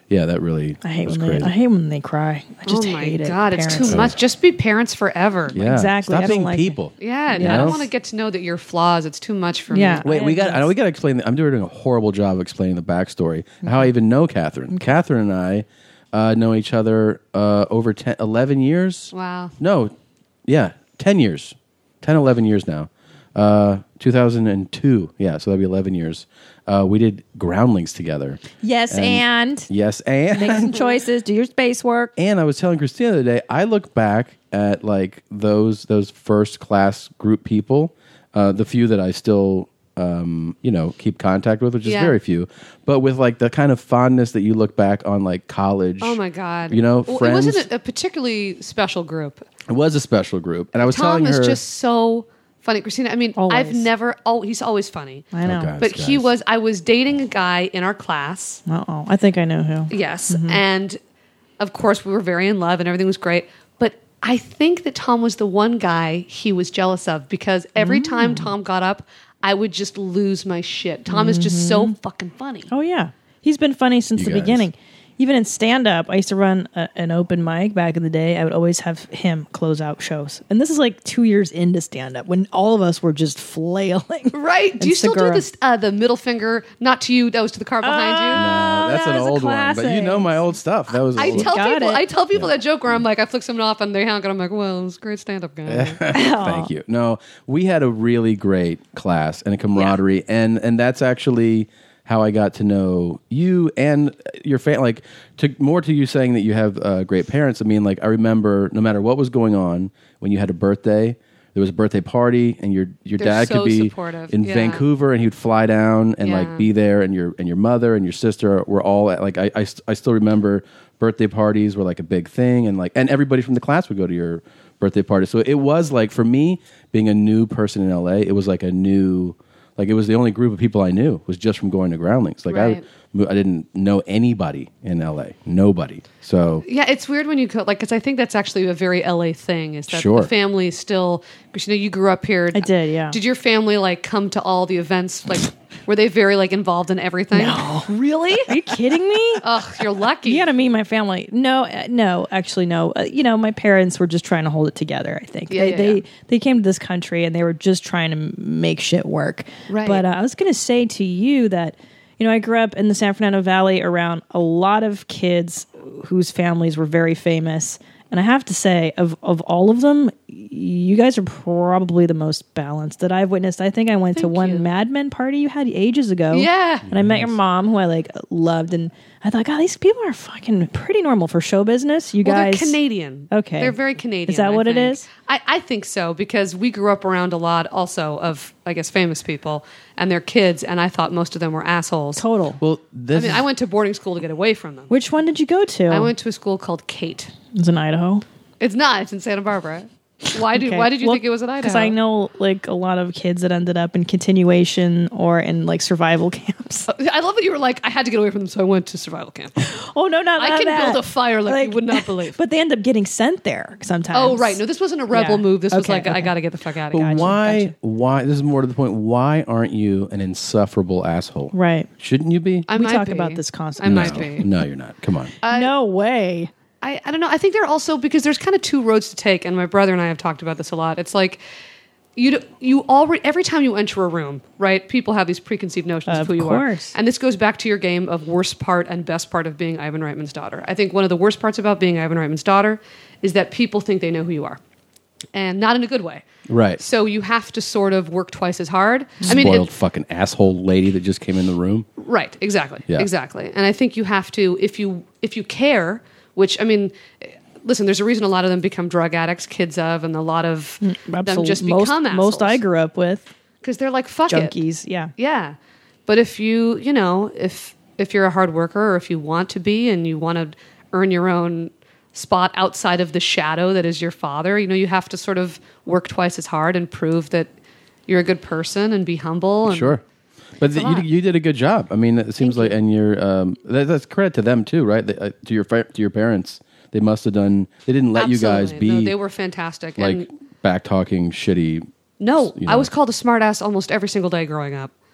yeah, that really I hate was when they, crazy. I hate when they cry. I just oh my hate it. God, it's Parents. too much. Just be parents forever. yeah. exactly. I Stop don't being like it. people. Yeah, You I know? don't want to get to know that you're flaws. It's too much for Yeah. me. Wait, we got. I know we Yes. got to explain. The, I'm doing a horrible job of explaining the backstory. Mm-hmm. How I even know Catherine. Catherine and I uh, know each other uh, over ten, eleven years. Wow. No, yeah, ten years, ten, eleven years now. Uh, two thousand two. Yeah, so that'd be eleven years. Uh, we did Groundlings together. Yes, and, Yes, and make some choices. Do your space work. and I was telling Christina the other day, I look back at like those those first class group people, uh, the few that I still um, you know keep contact with, which is Yeah. very few, but with like the kind of fondness that you look back on like college. Oh my God. You know, Well, friends. It wasn't a, a particularly special group. It was a special group, and I was Tom telling is her just so funny. Christina, I mean, Always. I've never, oh, he's always funny. I know. God. But Guys, he guys. was, I was dating a guy in our class. Uh-oh. I think I know who. Yes. Mm-hmm. And of course, we were very in love and everything was great. But I think that Tom was the one guy he was jealous of because every Mm. time Tom got up, I would just lose my shit. Tom is just so fucking funny. Oh, yeah. He's been funny since You the guys. beginning. Even in stand-up, I used to run a, an open mic back in the day. I would always have him close out shows. And this is like two years into stand-up when all of us were just flailing. Right? Do And you still do Segura. this? Uh, the middle finger, not to you, that was to the car behind you. No, that's that an was a old one, but you know classic. my old stuff. That was I old. tell Got people, it. I tell people that joke where I'm like, I flick someone off and they honk, and I'm like, well, it was a great stand-up guy. Thank you. No, we had a really great class and a camaraderie, and and that's actually how I got to know you and your family. Like, to more to you saying that you have uh, great parents. I mean, like, I remember no matter what was going on when you had a birthday, there was a birthday party, and your your They're dad so could be supportive. in Yeah. Vancouver, and he'd fly down and Yeah. like be there, and your and your mother and your sister were all at, like I, I st- I still remember birthday parties were like a big thing, and like and everybody from the class would go to your birthday party. So it was like, for me, being a new person in L A, it was like a new. Like, it was the only group of people I knew was just from going to Groundlings. Like, Right. I, I didn't know anybody in L A. Nobody. So, Yeah, it's weird when you go, like, because I think that's actually a very L A thing, is that Sure. the family still, because, you know, you grew up here. I did, yeah. Did your family, like, come to all the events? Like, were they very, like, involved in everything? No. Really? Are you kidding me? Ugh, you're lucky. You got to meet my family. No, uh, no, actually, no. Uh, you know, my parents were just trying to hold it together. I think Yeah, they yeah, they, yeah. they came to this country and they were just trying to m- make shit work. Right. But uh, I was going to say to you that you know I grew up in the San Fernando Valley around a lot of kids whose families were very famous. And I have to say, of of all of them, you guys are probably the most balanced that I've witnessed. I think I went to Thank one you. Mad Men party you had ages ago. Yeah. And I met your mom, who I like loved, and I thought, God, these people are fucking pretty normal for show business. You Well, guys, they're Canadian. Okay. They're very Canadian. Is that I what it think. is? I, I think so, because we grew up around a lot also of, I guess, famous people and their kids, and I thought most of them were assholes. total. well, I this mean, is- I went to boarding school to get away from them. Which one did you go to? I went to a school called Kate. It was in Idaho. It's not. It's in Santa Barbara. Why did Okay. Why did you Well, think it was in Idaho? Because I know like a lot of kids that ended up in continuation or in like survival camps. I love that you were like, I had to get away from them, so I went to survival camp. Oh no, not I not can that. build a fire like, you would not believe. But they end up getting sent there sometimes. Oh, right. No, this wasn't a rebel Yeah. move. This was Okay, like, I okay. got to get the fuck out of but here. Gotcha, why, gotcha. why, this is more to the point, why aren't you an insufferable asshole? Right. Shouldn't you be? I We might talk be. about this I constantly. might no, be. no, you're not. Come on. no way. I, I don't know. I think they're also, because there's kind of two roads to take, and my brother and I have talked about this a lot. It's like you do, you already every time you enter a room, right? People have these preconceived notions of, Of who you course. are, and this goes back to your game of worst part and best part of being Ivan Reitman's daughter. I think one of the worst parts about being Ivan Reitman's daughter is that people think they know who you are, and not in a good way. Right. So you have to sort of work twice as hard. I mean, Spoiled it, fucking asshole lady that just came in the room. Right, exactly. Yeah. Exactly. And I think you have to, if you if you care, which I mean, listen, there's a reason a lot of them become drug addicts, kids of, and a lot of them Absolutely. just most, become assholes. most I grew up with because they're like fuck it. junkies. Yeah. Yeah. But if you, you know, if if you're a hard worker, or if you want to be and you want to earn your own spot outside of the shadow that is your father, you know, you have to sort of work twice as hard and prove that you're a good person and be humble. And, Sure. But a the, you, lot. you did a good job. I mean, it seems like, and you're, um, that, that's credit to them too, right? They, uh, to your fa- to your parents, they must have done. They didn't let you guys Absolutely. be No, they were fantastic. like and back talking shitty. no, you I know. was called a smartass almost every single day growing up.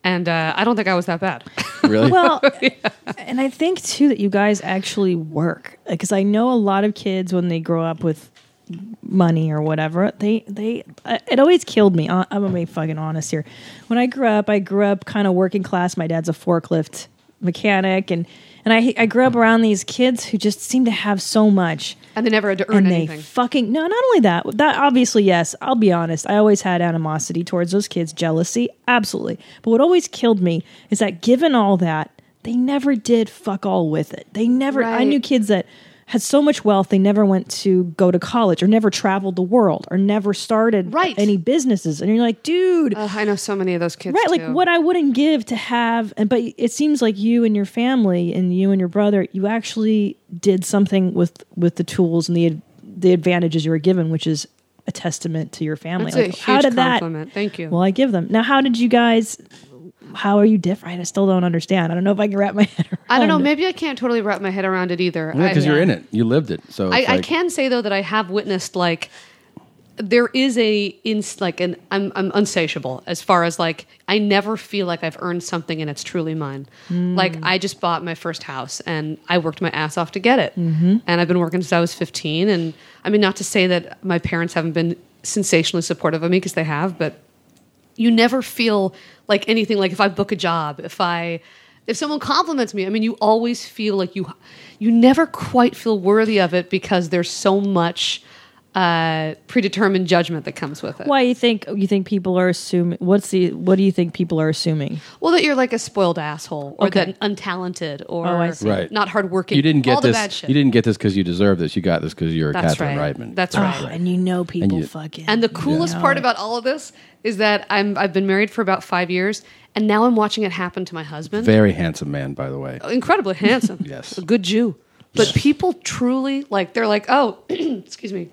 And uh, I don't think I was that bad. Really? Well, and I think too that you guys actually work, because I know a lot of kids when they grow up with money or whatever, they they uh, it always killed me. I'm gonna be fucking honest here. When I grew up, I grew up kind of working class. My dad's a forklift mechanic, and and I I grew up around these kids who just seem to have so much, and they never had to earn and anything. They fucking no, not only that. That obviously, yes. I'll be honest. I always had animosity towards those kids, jealousy, absolutely. But what always killed me is that given all that, they never did fuck all with it. They never. Right. I knew kids that had so much wealth they never went to go to college or never traveled the world or never started right. any businesses. And you're like, dude, uh, I know so many of those kids. right? Too. Like what I wouldn't give to have, and but it seems like you and your family and you and your brother, you actually did something with with the tools and the the advantages you were given, which is a testament to your family. That's like, a huge how did compliment. That, Thank you. Well, I give them. Now, how did you guys? How are you different? I still don't understand. I don't know if I can wrap my head around I don't know. it. Maybe I can't totally wrap my head around it either. Yeah, because I- you're in it. You lived it. So I, it's I like, can say though that I have witnessed like there is a ins like an I'm I'm unsatiable as far as like I never feel like I've earned something and it's truly mine. Mm. Like I just bought my first house and I worked my ass off to get it, Mm-hmm. and I've been working since I was fifteen. And I mean, not to say that my parents haven't been sensationally supportive of me, because they have, but you never feel like anything. Like if I book a job, if I if someone compliments me, I mean, you always feel like you you never quite feel worthy of it, because there's so much uh, predetermined judgment that comes with it. Why you think you think people are assuming? What's the? What do you think people are assuming? Well, that you're like a spoiled asshole, or Okay. that untalented, or Oh, I see. Right. not hardworking. you didn't get all the this. bad shit. You didn't get this because you deserve this. You got this because you're That's Catherine right. Reitman. That's Oh, right. and you know people you- fucking. And the coolest Yeah. part about all of this is that I'm I've been married for about five years, and now I'm watching it happen to my husband. Very handsome man, by the way. Incredibly handsome. Yes. A good Jew. But people truly, like, they're like, oh, excuse me.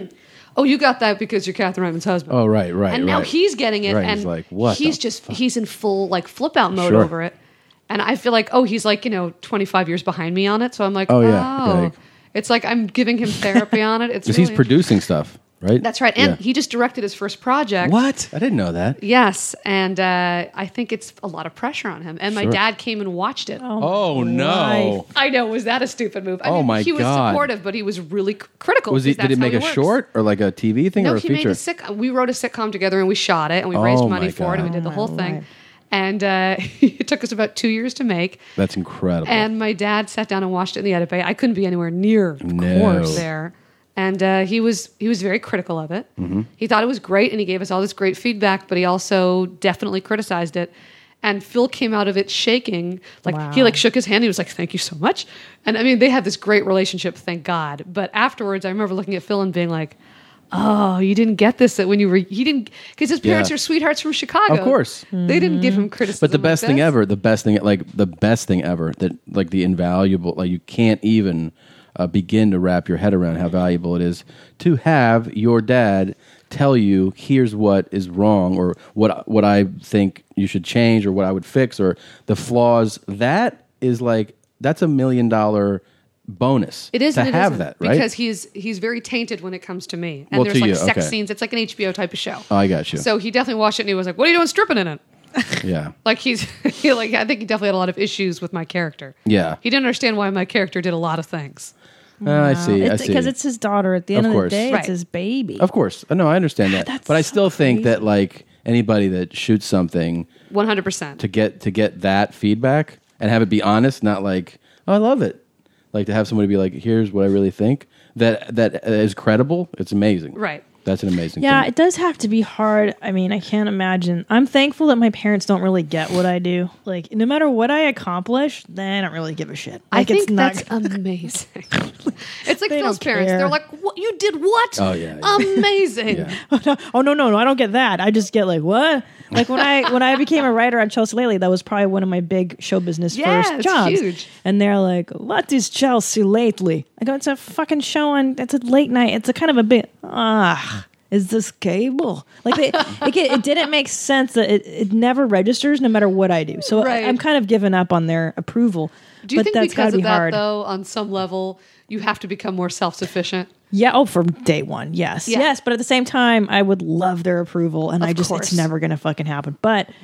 Oh, you got that because you're Catherine Reitman's husband. Oh, right, right, And now right. he's getting it, Right, and he's like, what he's the just, he's in full, like, flip-out mode Sure. over it. And I feel like, oh, he's like, you know, twenty-five years behind me on it. So I'm like, Oh, oh. yeah. Like- it's like I'm giving him therapy on it. It's Because really he's producing stuff, right? That's right. And Yeah. he just directed his first project. What? I didn't know that. Yes. And uh, I think it's a lot of pressure on him. And my Sure. dad came and watched it. Oh, no. I know. Was that a stupid move? I Oh, mean, my he was God. supportive, but he was really c- critical. Was he? because Did it that's make how a he works. short or like a T V thing No, or a he feature? made a sitcom. We wrote a sitcom together and we shot it and we Oh, raised my money for it and we God. did the whole Oh, my thing. life. And uh, it took us about two years to make. That's incredible. And my dad sat down and watched it in the edit bay. I couldn't be anywhere near, of No. course, there. And uh, he was he was very critical of it. Mm-hmm. He thought it was great, and he gave us all this great feedback. But he also definitely criticized it. And Phil came out of it shaking, like Wow. he like shook his hand. He was like, "Thank you so much." And I mean, they had this great relationship, thank God. But afterwards, I remember looking at Phil and being like, "Oh, you didn't get this that when you were he didn't because his parents Yeah. are sweethearts from Chicago. Of course. they didn't give him criticism. But the like best thing this. ever, the best thing, like the best thing ever, that like the invaluable, like you can't even uh, begin to wrap your head around how valuable it is to have your dad tell you, here's what is wrong, or what what I think you should change, or what I would fix, or the flaws. That is like that's a million dollar bonus. It is to and it have isn't, that, right? because he's he's very tainted when it comes to me, and Well, there's to like you, sex okay. scenes. It's like an H B O type of show. Oh, I got you. So he definitely watched it, and he was like, "What are you doing stripping in it?" yeah, Like he's he, like I think he definitely had a lot of issues with my character. yeah. He didn't understand why my character did a lot of things. Uh, I see. I see. Because it's his daughter. At the end Of of, course. the day, Right. it's his baby. Of course. Uh, No, I understand that. That's But I so still think crazy. that like anybody that shoots something One hundred percent. to get to get that feedback and have it be honest, not like, oh, I love it. Like to have somebody be like, here's what I really think. That that is credible. It's amazing. Right. That's an amazing Yeah, thing. it does have to be hard. I mean, I can't imagine. I'm thankful that my parents don't really get what I do. Like, no matter what I accomplish, they don't really give a shit. I Like, think it's not. that's amazing. It's like They Phil's don't parents. care. They're like, "What you did? What? Oh, yeah, yeah. Amazing." Yeah. Oh no, no, no! I don't get that. I just get like what? Like when I when I became a writer on Chelsea Lately, that was probably one of my big show business Yeah, first it's jobs. huge. And they're like, "What is Chelsea Lately?" I go, "It's a fucking show on. It's a late night. It's a kind of a bit ah." Is this cable? Like they, it, it didn't make sense that it, it never registers no matter what I do. So Right. I, I'm kind of giving up on their approval. Do you but think that's because gotta of be that, hard. though, on some level, you have to become more self-sufficient? Yeah. Oh, from day one. Yes. Yeah. Yes. But at the same time, I would love their approval, and Of I just course. it's never going to fucking happen. But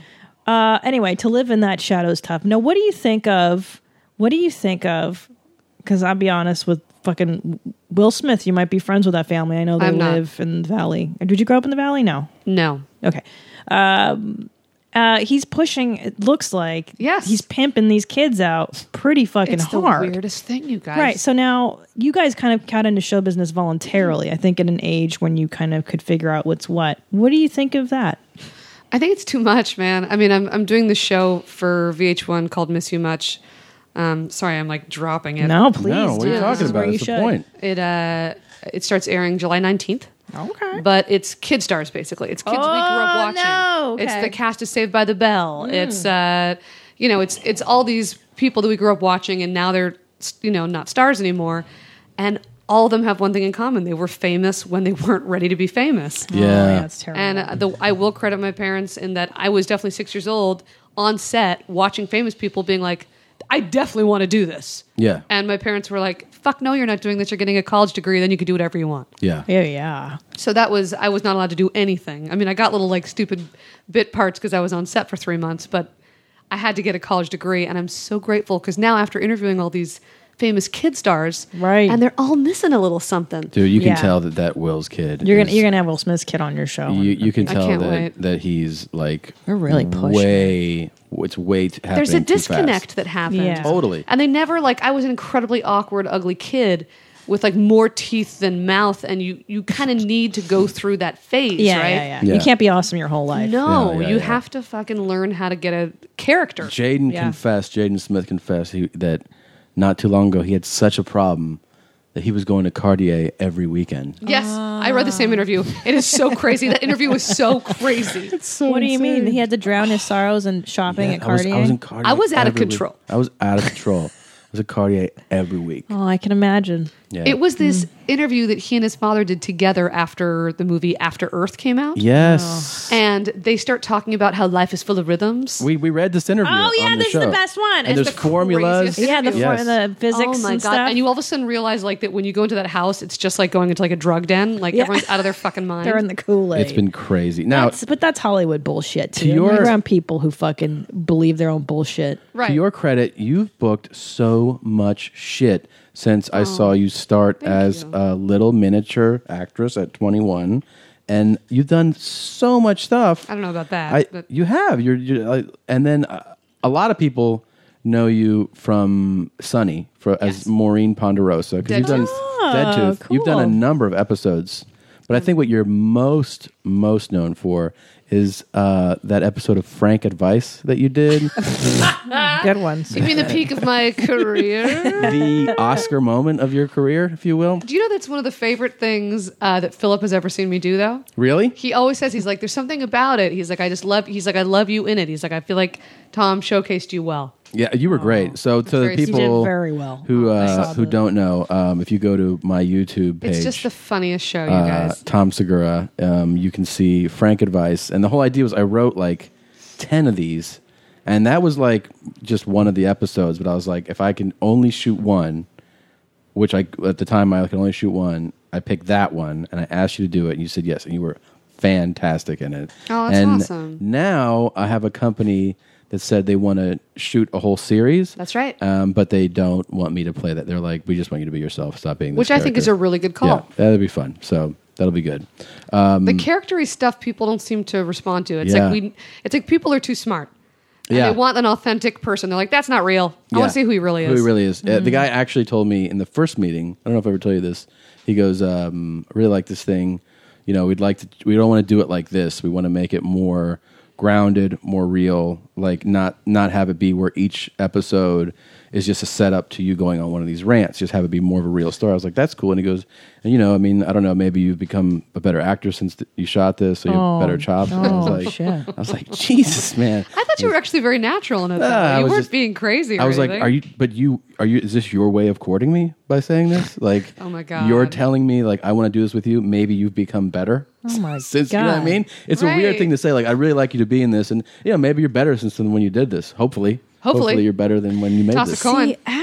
Uh, anyway, to live in that shadow is tough. Now, what do you think of? What do you think of? Because I'll be honest with fucking Will Smith. You might be friends with that family. I know they I'm not. live in the Valley. Did you grow up in the Valley? No. No. Okay. Um, uh, he's pushing. It looks like Yes. he's pimping these kids out pretty fucking It's the hard. weirdest thing, you guys. Right. So now you guys kind of got into show business voluntarily. I think at an age when you kind of could figure out what's what. What do you think of that? I think it's too much, man. I mean, I'm I'm doing this show for V H one called Miss You Much. Um, sorry, I'm like dropping it. No, please. No, what are you do. talking This is about? where you That's the should. point. It uh, it starts airing July nineteenth. Okay. But it's kid stars, basically. It's kids we grew up Oh, watching. no. It's Okay. the cast of Saved by the Bell. It's uh, you know, it's it's all these people that we grew up watching, and now they're you know not stars anymore, and all of them have one thing in common: they were famous when they weren't ready to be famous. Oh, Yeah. yeah, that's terrible. And uh, the, I will credit my parents in that I was definitely six years old on set watching famous people being like, I definitely want to do this. Yeah. And my parents were like, fuck no, you're not doing this. You're getting a college degree. Then you can do whatever you want. Yeah. yeah, yeah. So that was, I was not allowed to do anything. I mean, I got little like stupid bit parts because I was on set for three months, but I had to get a college degree. And I'm so grateful because now after interviewing all these famous kid stars, Right. and they're all missing a little something. Dude, you can Yeah. tell that that Will's kid. You're is- gonna you're gonna have Will Smith's kid on your show. You, you can I tell can't that, wait. that he's like We're really pushing way. It's way t- happening There's a too fast. disconnect that happened. Yeah. Totally. And they never like I was an incredibly awkward, ugly kid with like more teeth than mouth, and you you kind of need to go through that phase, yeah, right? yeah, yeah, Yeah. You can't be awesome your whole life. No, Yeah, yeah, you yeah. have to fucking learn how to get a character. Jaden Yeah. confessed, Jaden Smith confessed he, that not too long ago he had such a problem that he was going to Cartier every weekend. Yes, I read the same interview. It is so crazy. That interview was so crazy. What do you mean? He had to drown his sorrows in shopping Yeah, at I was, Cartier? I was in Cartier. I was out of every week. control. I was out of control. I was at Cartier every week. oh, I can imagine. Yeah. It was this interview that he and his father did together after the movie After Earth came out. Yes. And they start talking about how life is full of rhythms. We we read this interview. Oh, yeah, on the this is the show. best one. And It's there's the formulas. craziest Yeah, the, interview. for, the physics Oh my and god! stuff. And you all of a sudden realize like that when you go into that house, it's just like going into like a drug den. Like Yeah. everyone's out of their fucking mind. They're in the Kool-Aid. It's been crazy. Now, That's, but that's Hollywood bullshit too. To your- You're around people who fucking believe their own bullshit. right. to your credit, you've booked so much shit since I saw you start as you. a little miniature actress at twenty-one, and you've done so much stuff. I don't know about that. I, but you have. You're, you're like, and then uh, a lot of people know you from Sunny for as Yes. Maureen Ponderosa because Dead you've done Tooth. Oh, Dead Tooth. You've done a cool. number of episodes, but I think what you're most most known for is uh, that episode of Frank Advice that you did, Good ones. you mean the peak of my career? the Oscar moment of your career, if you will. Do you know that's one of the favorite things uh, that Philip has ever seen me do? Though Really? he always says he's like, "There's something about it." He's like, "I just love." He's like, "I love you in it." He's like, "I feel like Tom showcased you well." Yeah, you were great. So to the very sweet. people You did very well. who I uh, saw who the- don't know, um, if you go to my YouTube page, It's just the funniest show, you uh, guys. Tom Segura, um, you can see Frank Advice, and the whole idea was I wrote like ten of these, and that was like just one of the episodes. But I was like, if I can only shoot one, which I at the time I could only shoot one, I picked that one, and I asked you to do it, and you said yes, and you were fantastic in it. Oh, that's and awesome. Now I have a company that said they want to shoot a whole series. That's right. Um, but they don't want me to play that. They're like, we just want you to be yourself. Stop being this Which I think is a character." really good call. Yeah, that'll be fun. So that'll be good. Um, The charactery stuff people don't seem to respond to. It's Yeah. like we. It's like people are too smart. And Yeah. they want an authentic person. They're like, that's not real. I Yeah. want to see who he really is. Who he really is. Uh, Mm-hmm. the guy actually told me in the first meeting. I don't know if I ever told you this. He goes, um, "I really like this thing. You know, we'd like to. We don't want to do it like this. We want to make it more grounded, more real. Like not not have it be where each episode is just a setup to you going on one of these rants. Just have it be more of a real story." I was like, "That's cool." And he goes, "And you know, I mean, I don't know. Maybe you've become a better actor since th- you shot this, so you have Oh. better chops." And I was Oh, like, shit. I was like, Jesus, man. I thought you were actually very natural in it. Though. Ah, I you was weren't just- being crazy. Or I was like, anything. "Are you? But you are you? Is this your way of courting me by saying this? Like, Oh my God. you're telling me like I want to do this with you. Maybe you've become better. Oh my since you know what I God. mean. It's a weird Right. thing to say. Like, I really like you to be in this, and yeah, maybe you're better since when you did this. Hopefully, Hopefully. you're better than when you made Toss a this. coin. See, acting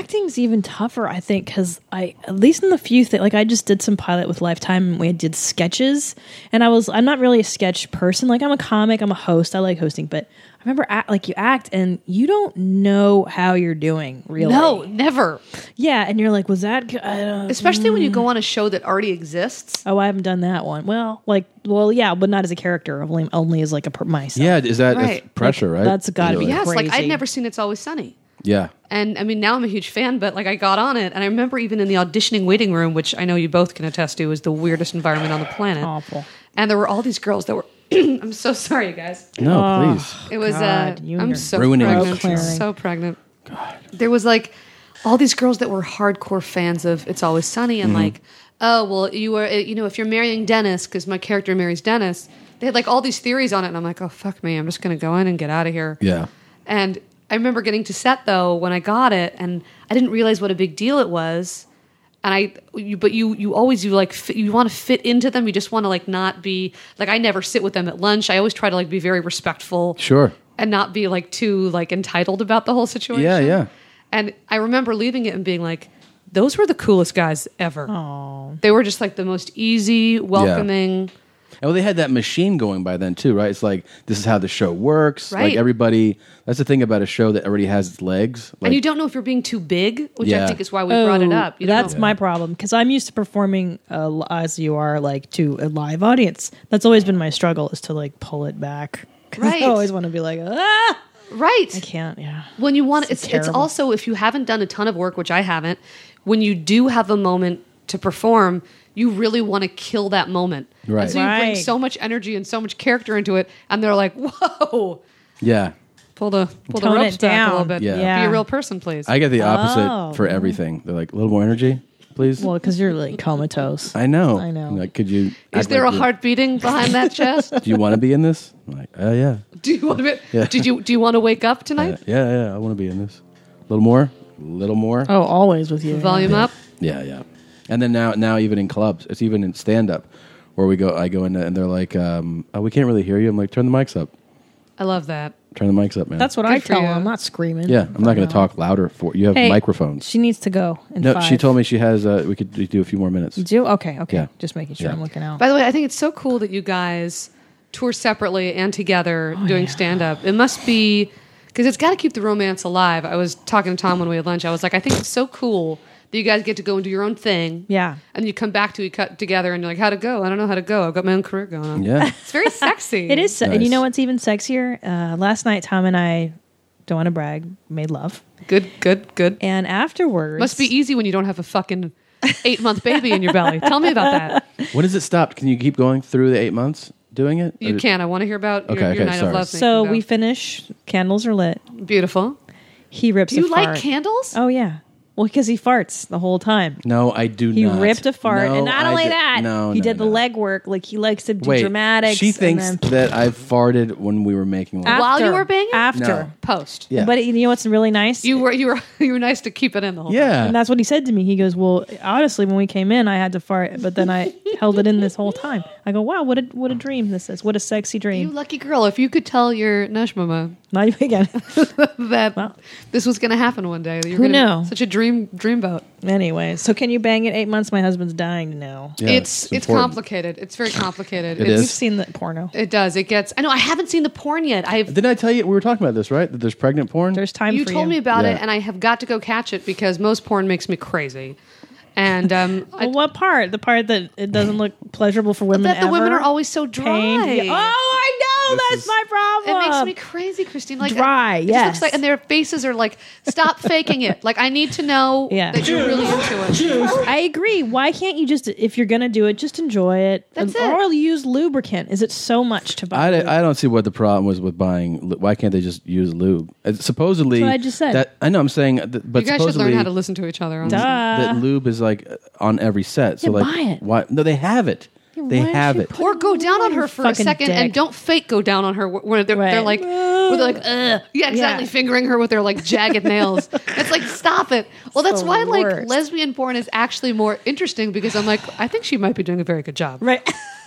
acting's even tougher, I think, because I, at least in the few things, like I just did some pilot with Lifetime and we did sketches, and I was, I'm not really a sketch person. Like I'm a comic, I'm a host, I like hosting, but I remember act, like you act and you don't know how you're doing, really. No, never. Yeah, and you're like, was that good? I don't, Especially when you go on a show that already exists. Oh, I haven't done that one. Well, like, well, yeah, but not as a character, only, only as like a per- myself. Yeah, is that Right. that's pressure, right? That's gotta be Really? Yes, like I'd Crazy. never seen It's Always Sunny. Yeah. And I mean, now I'm a huge fan, but like I got on it, and I remember even in the auditioning waiting room, which I know you both can attest to is the weirdest environment on the planet. Awful. And there were all these girls that were. I'm so sorry, you guys. No, Oh. please. It was. God, uh, you and I'm your so Ruining pregnant. clearing. So pregnant. God. There was like all these girls that were hardcore fans of It's Always Sunny, and Mm-hmm. like, oh well, you were, you know, if you're marrying Dennis, because my character marries Dennis, they had like all these theories on it, and I'm like, oh fuck me, I'm just gonna go in and get out of here. Yeah. And I remember getting to set though when I got it, and I didn't realize what a big deal it was. And I, you, but you, you always you like fit, you want to fit into them. You just want to like not be like I never sit with them at lunch. I always try to like be very respectful, Sure. and not be like too like entitled about the whole situation. Yeah, yeah. And I remember leaving it and being like, those were the coolest guys ever. They were just like the most easy, welcoming. And well, they had that machine going by then too, right? It's like this is how the show works. Like Right. everybody. That's the thing about a show that already has its legs. Like, And you don't know if you're being too big, which I Yeah. think is why we brought it Oh, up. You don't that's know. my problem because I'm used to performing uh, as you are, like to a live audience. That's always been my struggle is to like pull it back. 'Cause Right. I always want to be like, ah, right. I can't. Yeah. When you want, It's it's it's terrible. also if you haven't done a ton of work, which I haven't. When you do have a moment to perform, you really want to kill that moment. Right. And so you bring Right. so much energy and so much character into it, and they're like, "Whoa, yeah. pull the pull the Tone ropes it back a down. little bit. Yeah. Be Yeah. a real person, please." I get the opposite Oh. for everything. They're like a little more energy, please. Well, because you're like comatose. I know. I know. Like, could you? Is act there like a you- heart beating behind that chest? Do you want to be in this? I'm like, oh yeah. Do you want to? Be, Yeah. Did you do you want to wake up Uh, tonight? yeah, yeah. I want to be in this. A little more. A little more. Oh, always with you. Volume up. Yeah, yeah. And then now, now even in clubs, it's even in stand up, where we go. I go in and they're like, um, oh, "We can't really hear you." I'm like, "Turn the mics up. I love that. Turn the mics up, man." That's what Good I for tell you. her. I'm not screaming. yeah. I'm not going to No. talk louder for you. Have Hey, microphones. She needs to go. In no, five. she told me she has. Uh, we could do a few more minutes. You do? Okay, okay. Yeah. Just making sure Yeah. I'm looking out. By the way, I think it's so cool that you guys tour separately and together Oh, doing stand up. It must be because it's got to keep the romance alive. I was talking to Tom when we had lunch. I was like, I think it's so cool that you guys get to go and do your own thing. Yeah. And you come back to it, cut together, and you're like, how'd it go? I don't know how to go. I've got my own career going on. Yeah. It's very sexy. It is, se- and you Nice. know what's even sexier? Uh, last night, Tom and I, don't want to brag, made love, Good, good, good. and afterwards, Must be easy when you don't have a fucking eight month baby in your belly. Tell me about that. When does it stop? Can you keep going through the eight months doing it? You Or- can. I want to hear about your, Okay, your okay, night sorry. of love. So making. we Go. finish. Candles are lit. Beautiful. He rips. Do you a like fart. candles? Oh yeah. Well, because he farts the whole time. No, I do He not. ripped a fart, No, and not I only di- that, no, he no, did the no. legwork. Like he likes to do Wait, dramatics. she and thinks then- that I farted when we were making love. While you After. were banging? After. No. Post. Yeah. But you know what's really nice? You were you were you were nice to keep it in the whole time. yeah. And that's what he said to me. He goes, "Well, honestly, when we came in, I had to fart, but then I held it in this whole time." I go, "Wow, what a what a dream this is! What a sexy You dream!" lucky girl. If you could tell your Nashmama Not even again. that Well. this was going to happen one day. That you're Who gonna, knew? Such a dream dreamboat. Anyway, so can you bang it eight months? My husband's dying to know. Yeah, it's it's, important. complicated. It's very complicated. It it's, We've is. seen the porno. It does. It gets. I know. I haven't seen the porn yet. I've. Didn't I tell you we were talking about this, right? That there's pregnant porn. There's time You for told you. me about Yeah. it, and I have got to go catch it because most porn makes me crazy. And um, I, Well, what part? The part that it doesn't look pleasurable for women. that the women ever? are always so dry. Pain. Yeah. Oh, I know. This That's is- my problem. It makes me crazy, Christine. Like Dry, It just yes. looks like, and their faces are like, stop faking it. Like I need to know Yeah. that you're really into it. I agree. Why can't you just, if you're gonna do it, just enjoy it, That's or it. use lubricant? Is it so much to buy? lube? I, I don't see what the problem was with buying. lu- Why can't they just use lube? Uh, supposedly, That's what I just said. That, I know. I'm saying, that, but You guys should supposedly learn how to listen to each other. honestly. Duh. that lube is like uh, on every set. So Yeah, like, buy it. why? No, they have it. Yeah, they why don't have you it. put Or go down on her for a Fucking second dick. and don't fake go down on her wh- where they're, they're Right. like, where they're like, ugh. Yeah, exactly. Yeah. Fingering her with their like jagged nails. It's like, stop it. Well, that's the why like worst. lesbian porn is actually more interesting because I'm like, I think she might be doing a very good job. Right.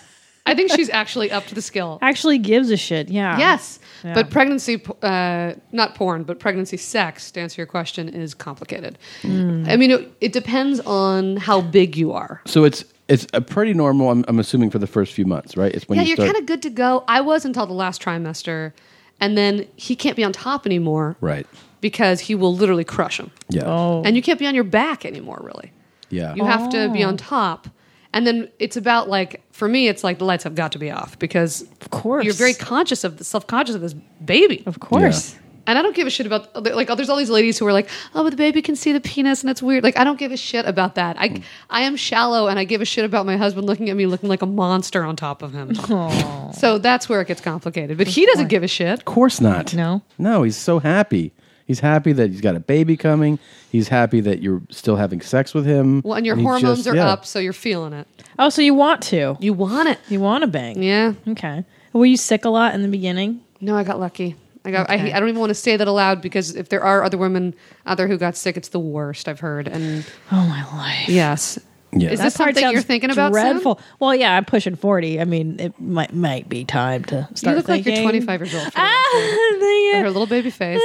I think she's actually up to the skill. Actually gives a shit. Yeah. Yes. Yeah. But pregnancy, uh, not porn, but pregnancy sex, to answer your question, is complicated. Mm. I mean, it, it depends on how big you are. So it's it's a pretty normal. I'm, I'm assuming for the first few months, right? It's when yeah, you you're start. kind of good to go. I was until the last trimester, and then he can't be on top anymore. Right. Because he will literally crush him. Yeah. Oh. And you can't be on your back anymore, really. Yeah. You have to be Oh. on top. And then it's about like, for me, it's like the lights have got to be off because Of course. you're very conscious of the self-conscious of this baby. Of course. And I don't give a shit about, like, oh, there's all these ladies who are like, oh, but the baby can see the penis and it's weird. Like, I don't give a shit about that. I, I am shallow and I give a shit about my husband looking at me looking like a monster on top of him. So that's where it gets complicated. But he doesn't give a shit. Of course not. No. No, he's so happy. He's happy that he's got a baby coming. He's happy that you're still having sex with him. Well, and your he hormones just- are yeah. up, so you're feeling it. Oh, so you want to? You want it. You want to bang? Yeah. Okay. Were you sick a lot in the beginning? No, I got lucky. I got. Okay. I, I don't even want to say that aloud because if there are other women out there who got sick, it's the worst I've heard. And Oh my life. yes, Yeah. is That this part something you're sounds thinking about? soon? dreadful. Well, yeah, I'm pushing forty. I mean, it might might be time to start. You look like thinking. you're twenty-five years old. Ah, the, Her little baby face.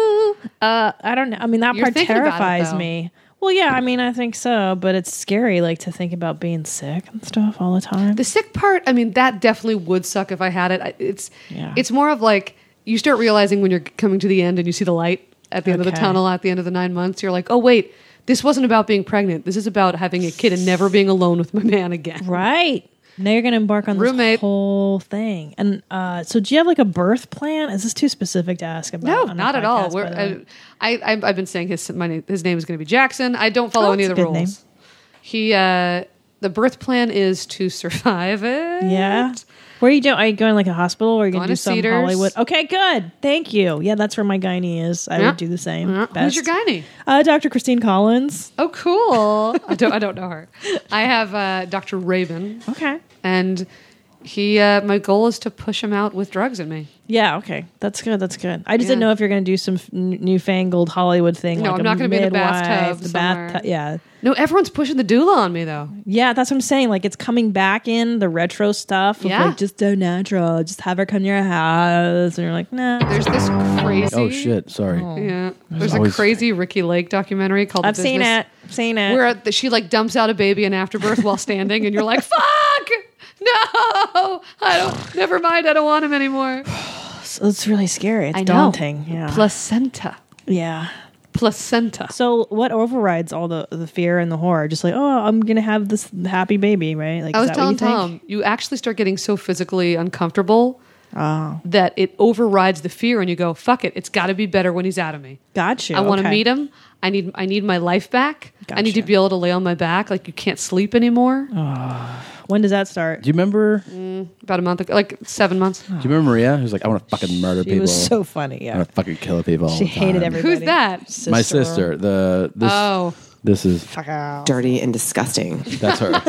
uh, I don't know. I mean, that You're part thinking about it, terrifies though. me. Well, yeah, I mean, I think so, but it's scary, like to think about being sick and stuff all the time. The sick part, I mean, that definitely would suck if I had it. I- It's Yeah. it's more of like you start realizing when you're coming to the end and you see the light at the end of the Okay. tunnel at the end of the nine months. You're like, oh wait, this wasn't about being pregnant. This is about having a kid and never being alone with my man again. Right. Now you're going to embark on Roommate. this whole thing. And uh, so, do you have like a birth plan? Is this too specific to ask about? No, on a not at all. podcast, We're, by the way? I, I, I've been saying his my name, his name is going to be Jackson. I don't follow Oh, any of that's the a good rules. He uh, the birth plan is to survive it. Yeah. Where are you doing? Are you going like a hospital or are you going Going to do to some Cedars. Hollywood? Okay, good. Thank you. Yeah, that's where my gynae is. I Yeah. would do the same. Yeah. Best. Who's your gynae? Uh, Doctor Christine Collins. Oh, cool. I don't I don't know her. I have uh, Doctor Rabin, Okay. and he. Uh, my goal is to push him out with drugs in me. Yeah, okay. That's good. That's good. I just Yeah. didn't know if you're going to do some f- n- newfangled Hollywood thing. No, like I'm a not gonna be in the midwife, bathtub The somewhere. bathtub. Yeah. No, everyone's pushing the doula on me though. Yeah, that's what I'm saying. Like it's coming back in the retro stuff. Of Yeah. like just do natural. Just have her come to your house, and you're like, nah. There's this crazy. Oh shit! Sorry. Yeah. There's a always- crazy Ricky Lake documentary called I've The seen Business, it. Seen it. where the, she like dumps out a baby in afterbirth while standing, and you're like, "Fuck, no, I don't. Never mind, I don't want him anymore." So it's really scary. It's I know. daunting. Yeah. Placenta, yeah. placenta. So what overrides all the the fear and the horror? Just like, oh, I'm gonna have this happy baby, right? Like, I is was that telling what you Tom, think? you actually start getting so physically uncomfortable Oh, that it overrides the fear, and you go, "Fuck it, it's got to be better when he's out of me." got you. I want to Okay. meet him. I need I need my life back. I need to Gotcha. be able to lay on my back like you can't sleep anymore. When does that start? Do you remember? About a month ago, like seven months. Do you remember Maria? Who's like, I want to fucking murder She people. was so funny. I Yeah. want to fucking kill people. all She the hated time. everybody. Who's that? My sister. The this. Oh, This is Dirty and disgusting. that's her.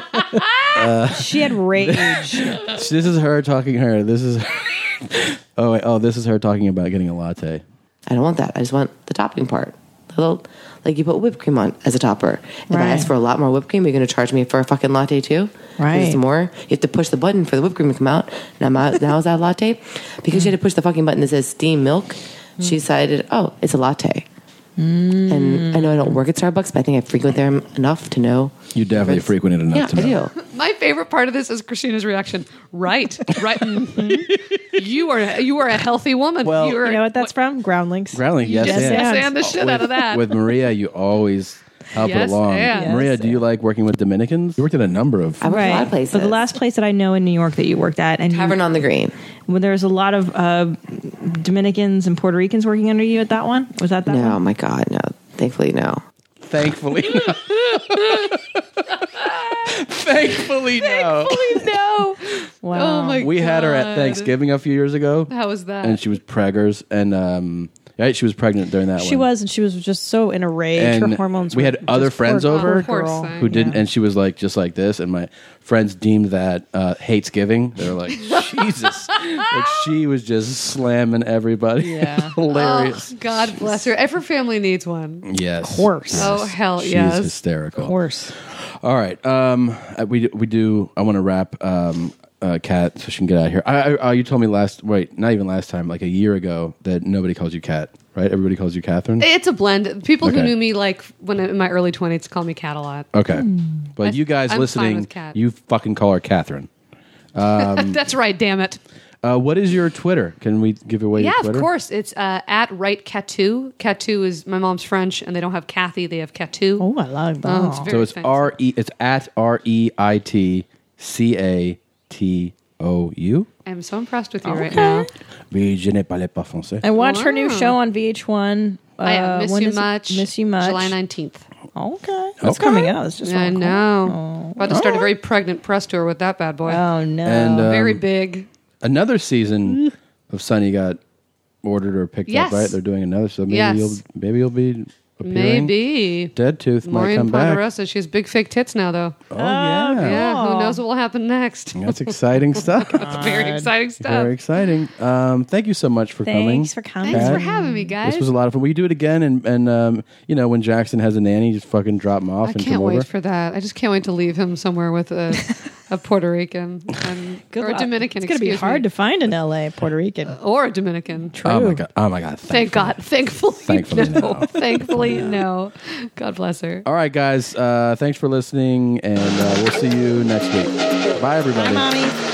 She had rage. This is her talking. Her. This is. oh wait. Oh, this is her talking about getting a latte. I don't want that. I just want the topping part. Little, like you put whipped cream on as a topper. If I Right. ask for a lot more whipped cream, you're going to charge me for a fucking latte too. 'Cause Right. It's more. You have to push the button for the whipped cream to come out. Now, my, now is that a latte? Because she had to push the fucking button that says steam milk. She decided, oh, it's a latte. And I know I don't work at Starbucks, but I think I frequent there enough to know. You definitely It's- frequented enough Yeah, to know. I do. my favorite part of this is Christina's reaction. Right, right. mhm. You are you are a healthy woman. Well- you, are, You know what that's from? Groundlings. Groundling, yes, Yes, and. yes, and the shit out of that. With Maria, you always help Yes, it along. and. Maria, Yes, do you like working with Dominicans? You worked at a number of. I work at a lot of places. But the last place that I know in New York that you worked at, and you, Tavern on the Green. when there's a lot of uh, Dominicans and Puerto Ricans working under you at that one. Was that that No, one? my God, no. Thankfully, no. Thankfully, thankfully, no. no. Wow. Oh my god. We had her at Thanksgiving a few years ago, How was that? and she was preggers, and um, right, she was pregnant during that one. She was, and she was just so in a rage. And Her hormones. we were had other just friends poor, over poor Poor girl. thing. who didn't, Yeah. and she was like just like this, and my friends deemed that uh, hates giving. They were like, Jesus, like she was just slamming everybody. Yeah. Hilarious. Oh, God bless her. Every family needs one. Yes, Of course. Oh hell she's yes. hysterical. Of course. All right, um, uh, we we do. I want to wrap. Um, uh, Kat, so she can get out of here. I, I, uh, you told me last, wait, not even last time, like a year ago, that nobody calls you Kat, right? Everybody calls you Catherine? It's a blend. People Okay. who knew me like when in my early twenties call me Kat a lot. Okay. But you guys I'm fine listening, with Kat. you fucking call her Catherine. Um, That's right, damn it. uh, what is your Twitter? Can we give away Yeah, your Twitter? of course. It's uh, at right Catu. Catu is my mom's French, and they don't have Kathy; they have Catu. Oh, I like that. Oh, it's very So it's fancy. R E. It's at R E I T C A T O U. I'm so impressed with you right Okay. now. Mais je n'ai pas le pas français. And watch her new Wow. show on V H one. I Uh, miss when you is it? much. Miss you much. July nineteenth. Okay. That's Okay. coming out. It's just Yeah, I all cool. know. About to start a very pregnant press tour with that bad boy. Oh, no. And, uh, very Um, big. Another season of Sunny got ordered or picked Yes. up, right? They're doing another, so maybe Yes. you'll maybe you'll be appearing. Maybe. Dead Tooth might Maureen come back. Ponderosa. She has big fake tits now, though. Oh yeah, Yeah, who knows what will happen next? that's exciting stuff. Very exciting stuff. Very exciting. Um, thank you so much for coming. Thanks for coming. Thanks for Kat. having me, guys. This was a lot of fun. We do it again, and and um, you know when Jackson has a nanny, just fucking drop him off I and can't come wait over. for that. I just can't wait to leave him somewhere with a, a Puerto Rican and, Good or a luck. Dominican. It's going to be excuse hard me. to find in L A, Puerto Rican. or a Dominican. Oh my god! Oh my god! Thank God. Thankfully, Thankfully, no. no. Thankfully, no. God bless her. All right, guys. Uh, thanks for listening, and uh, we'll see you next week. Bye, everybody. Bye, Mommy.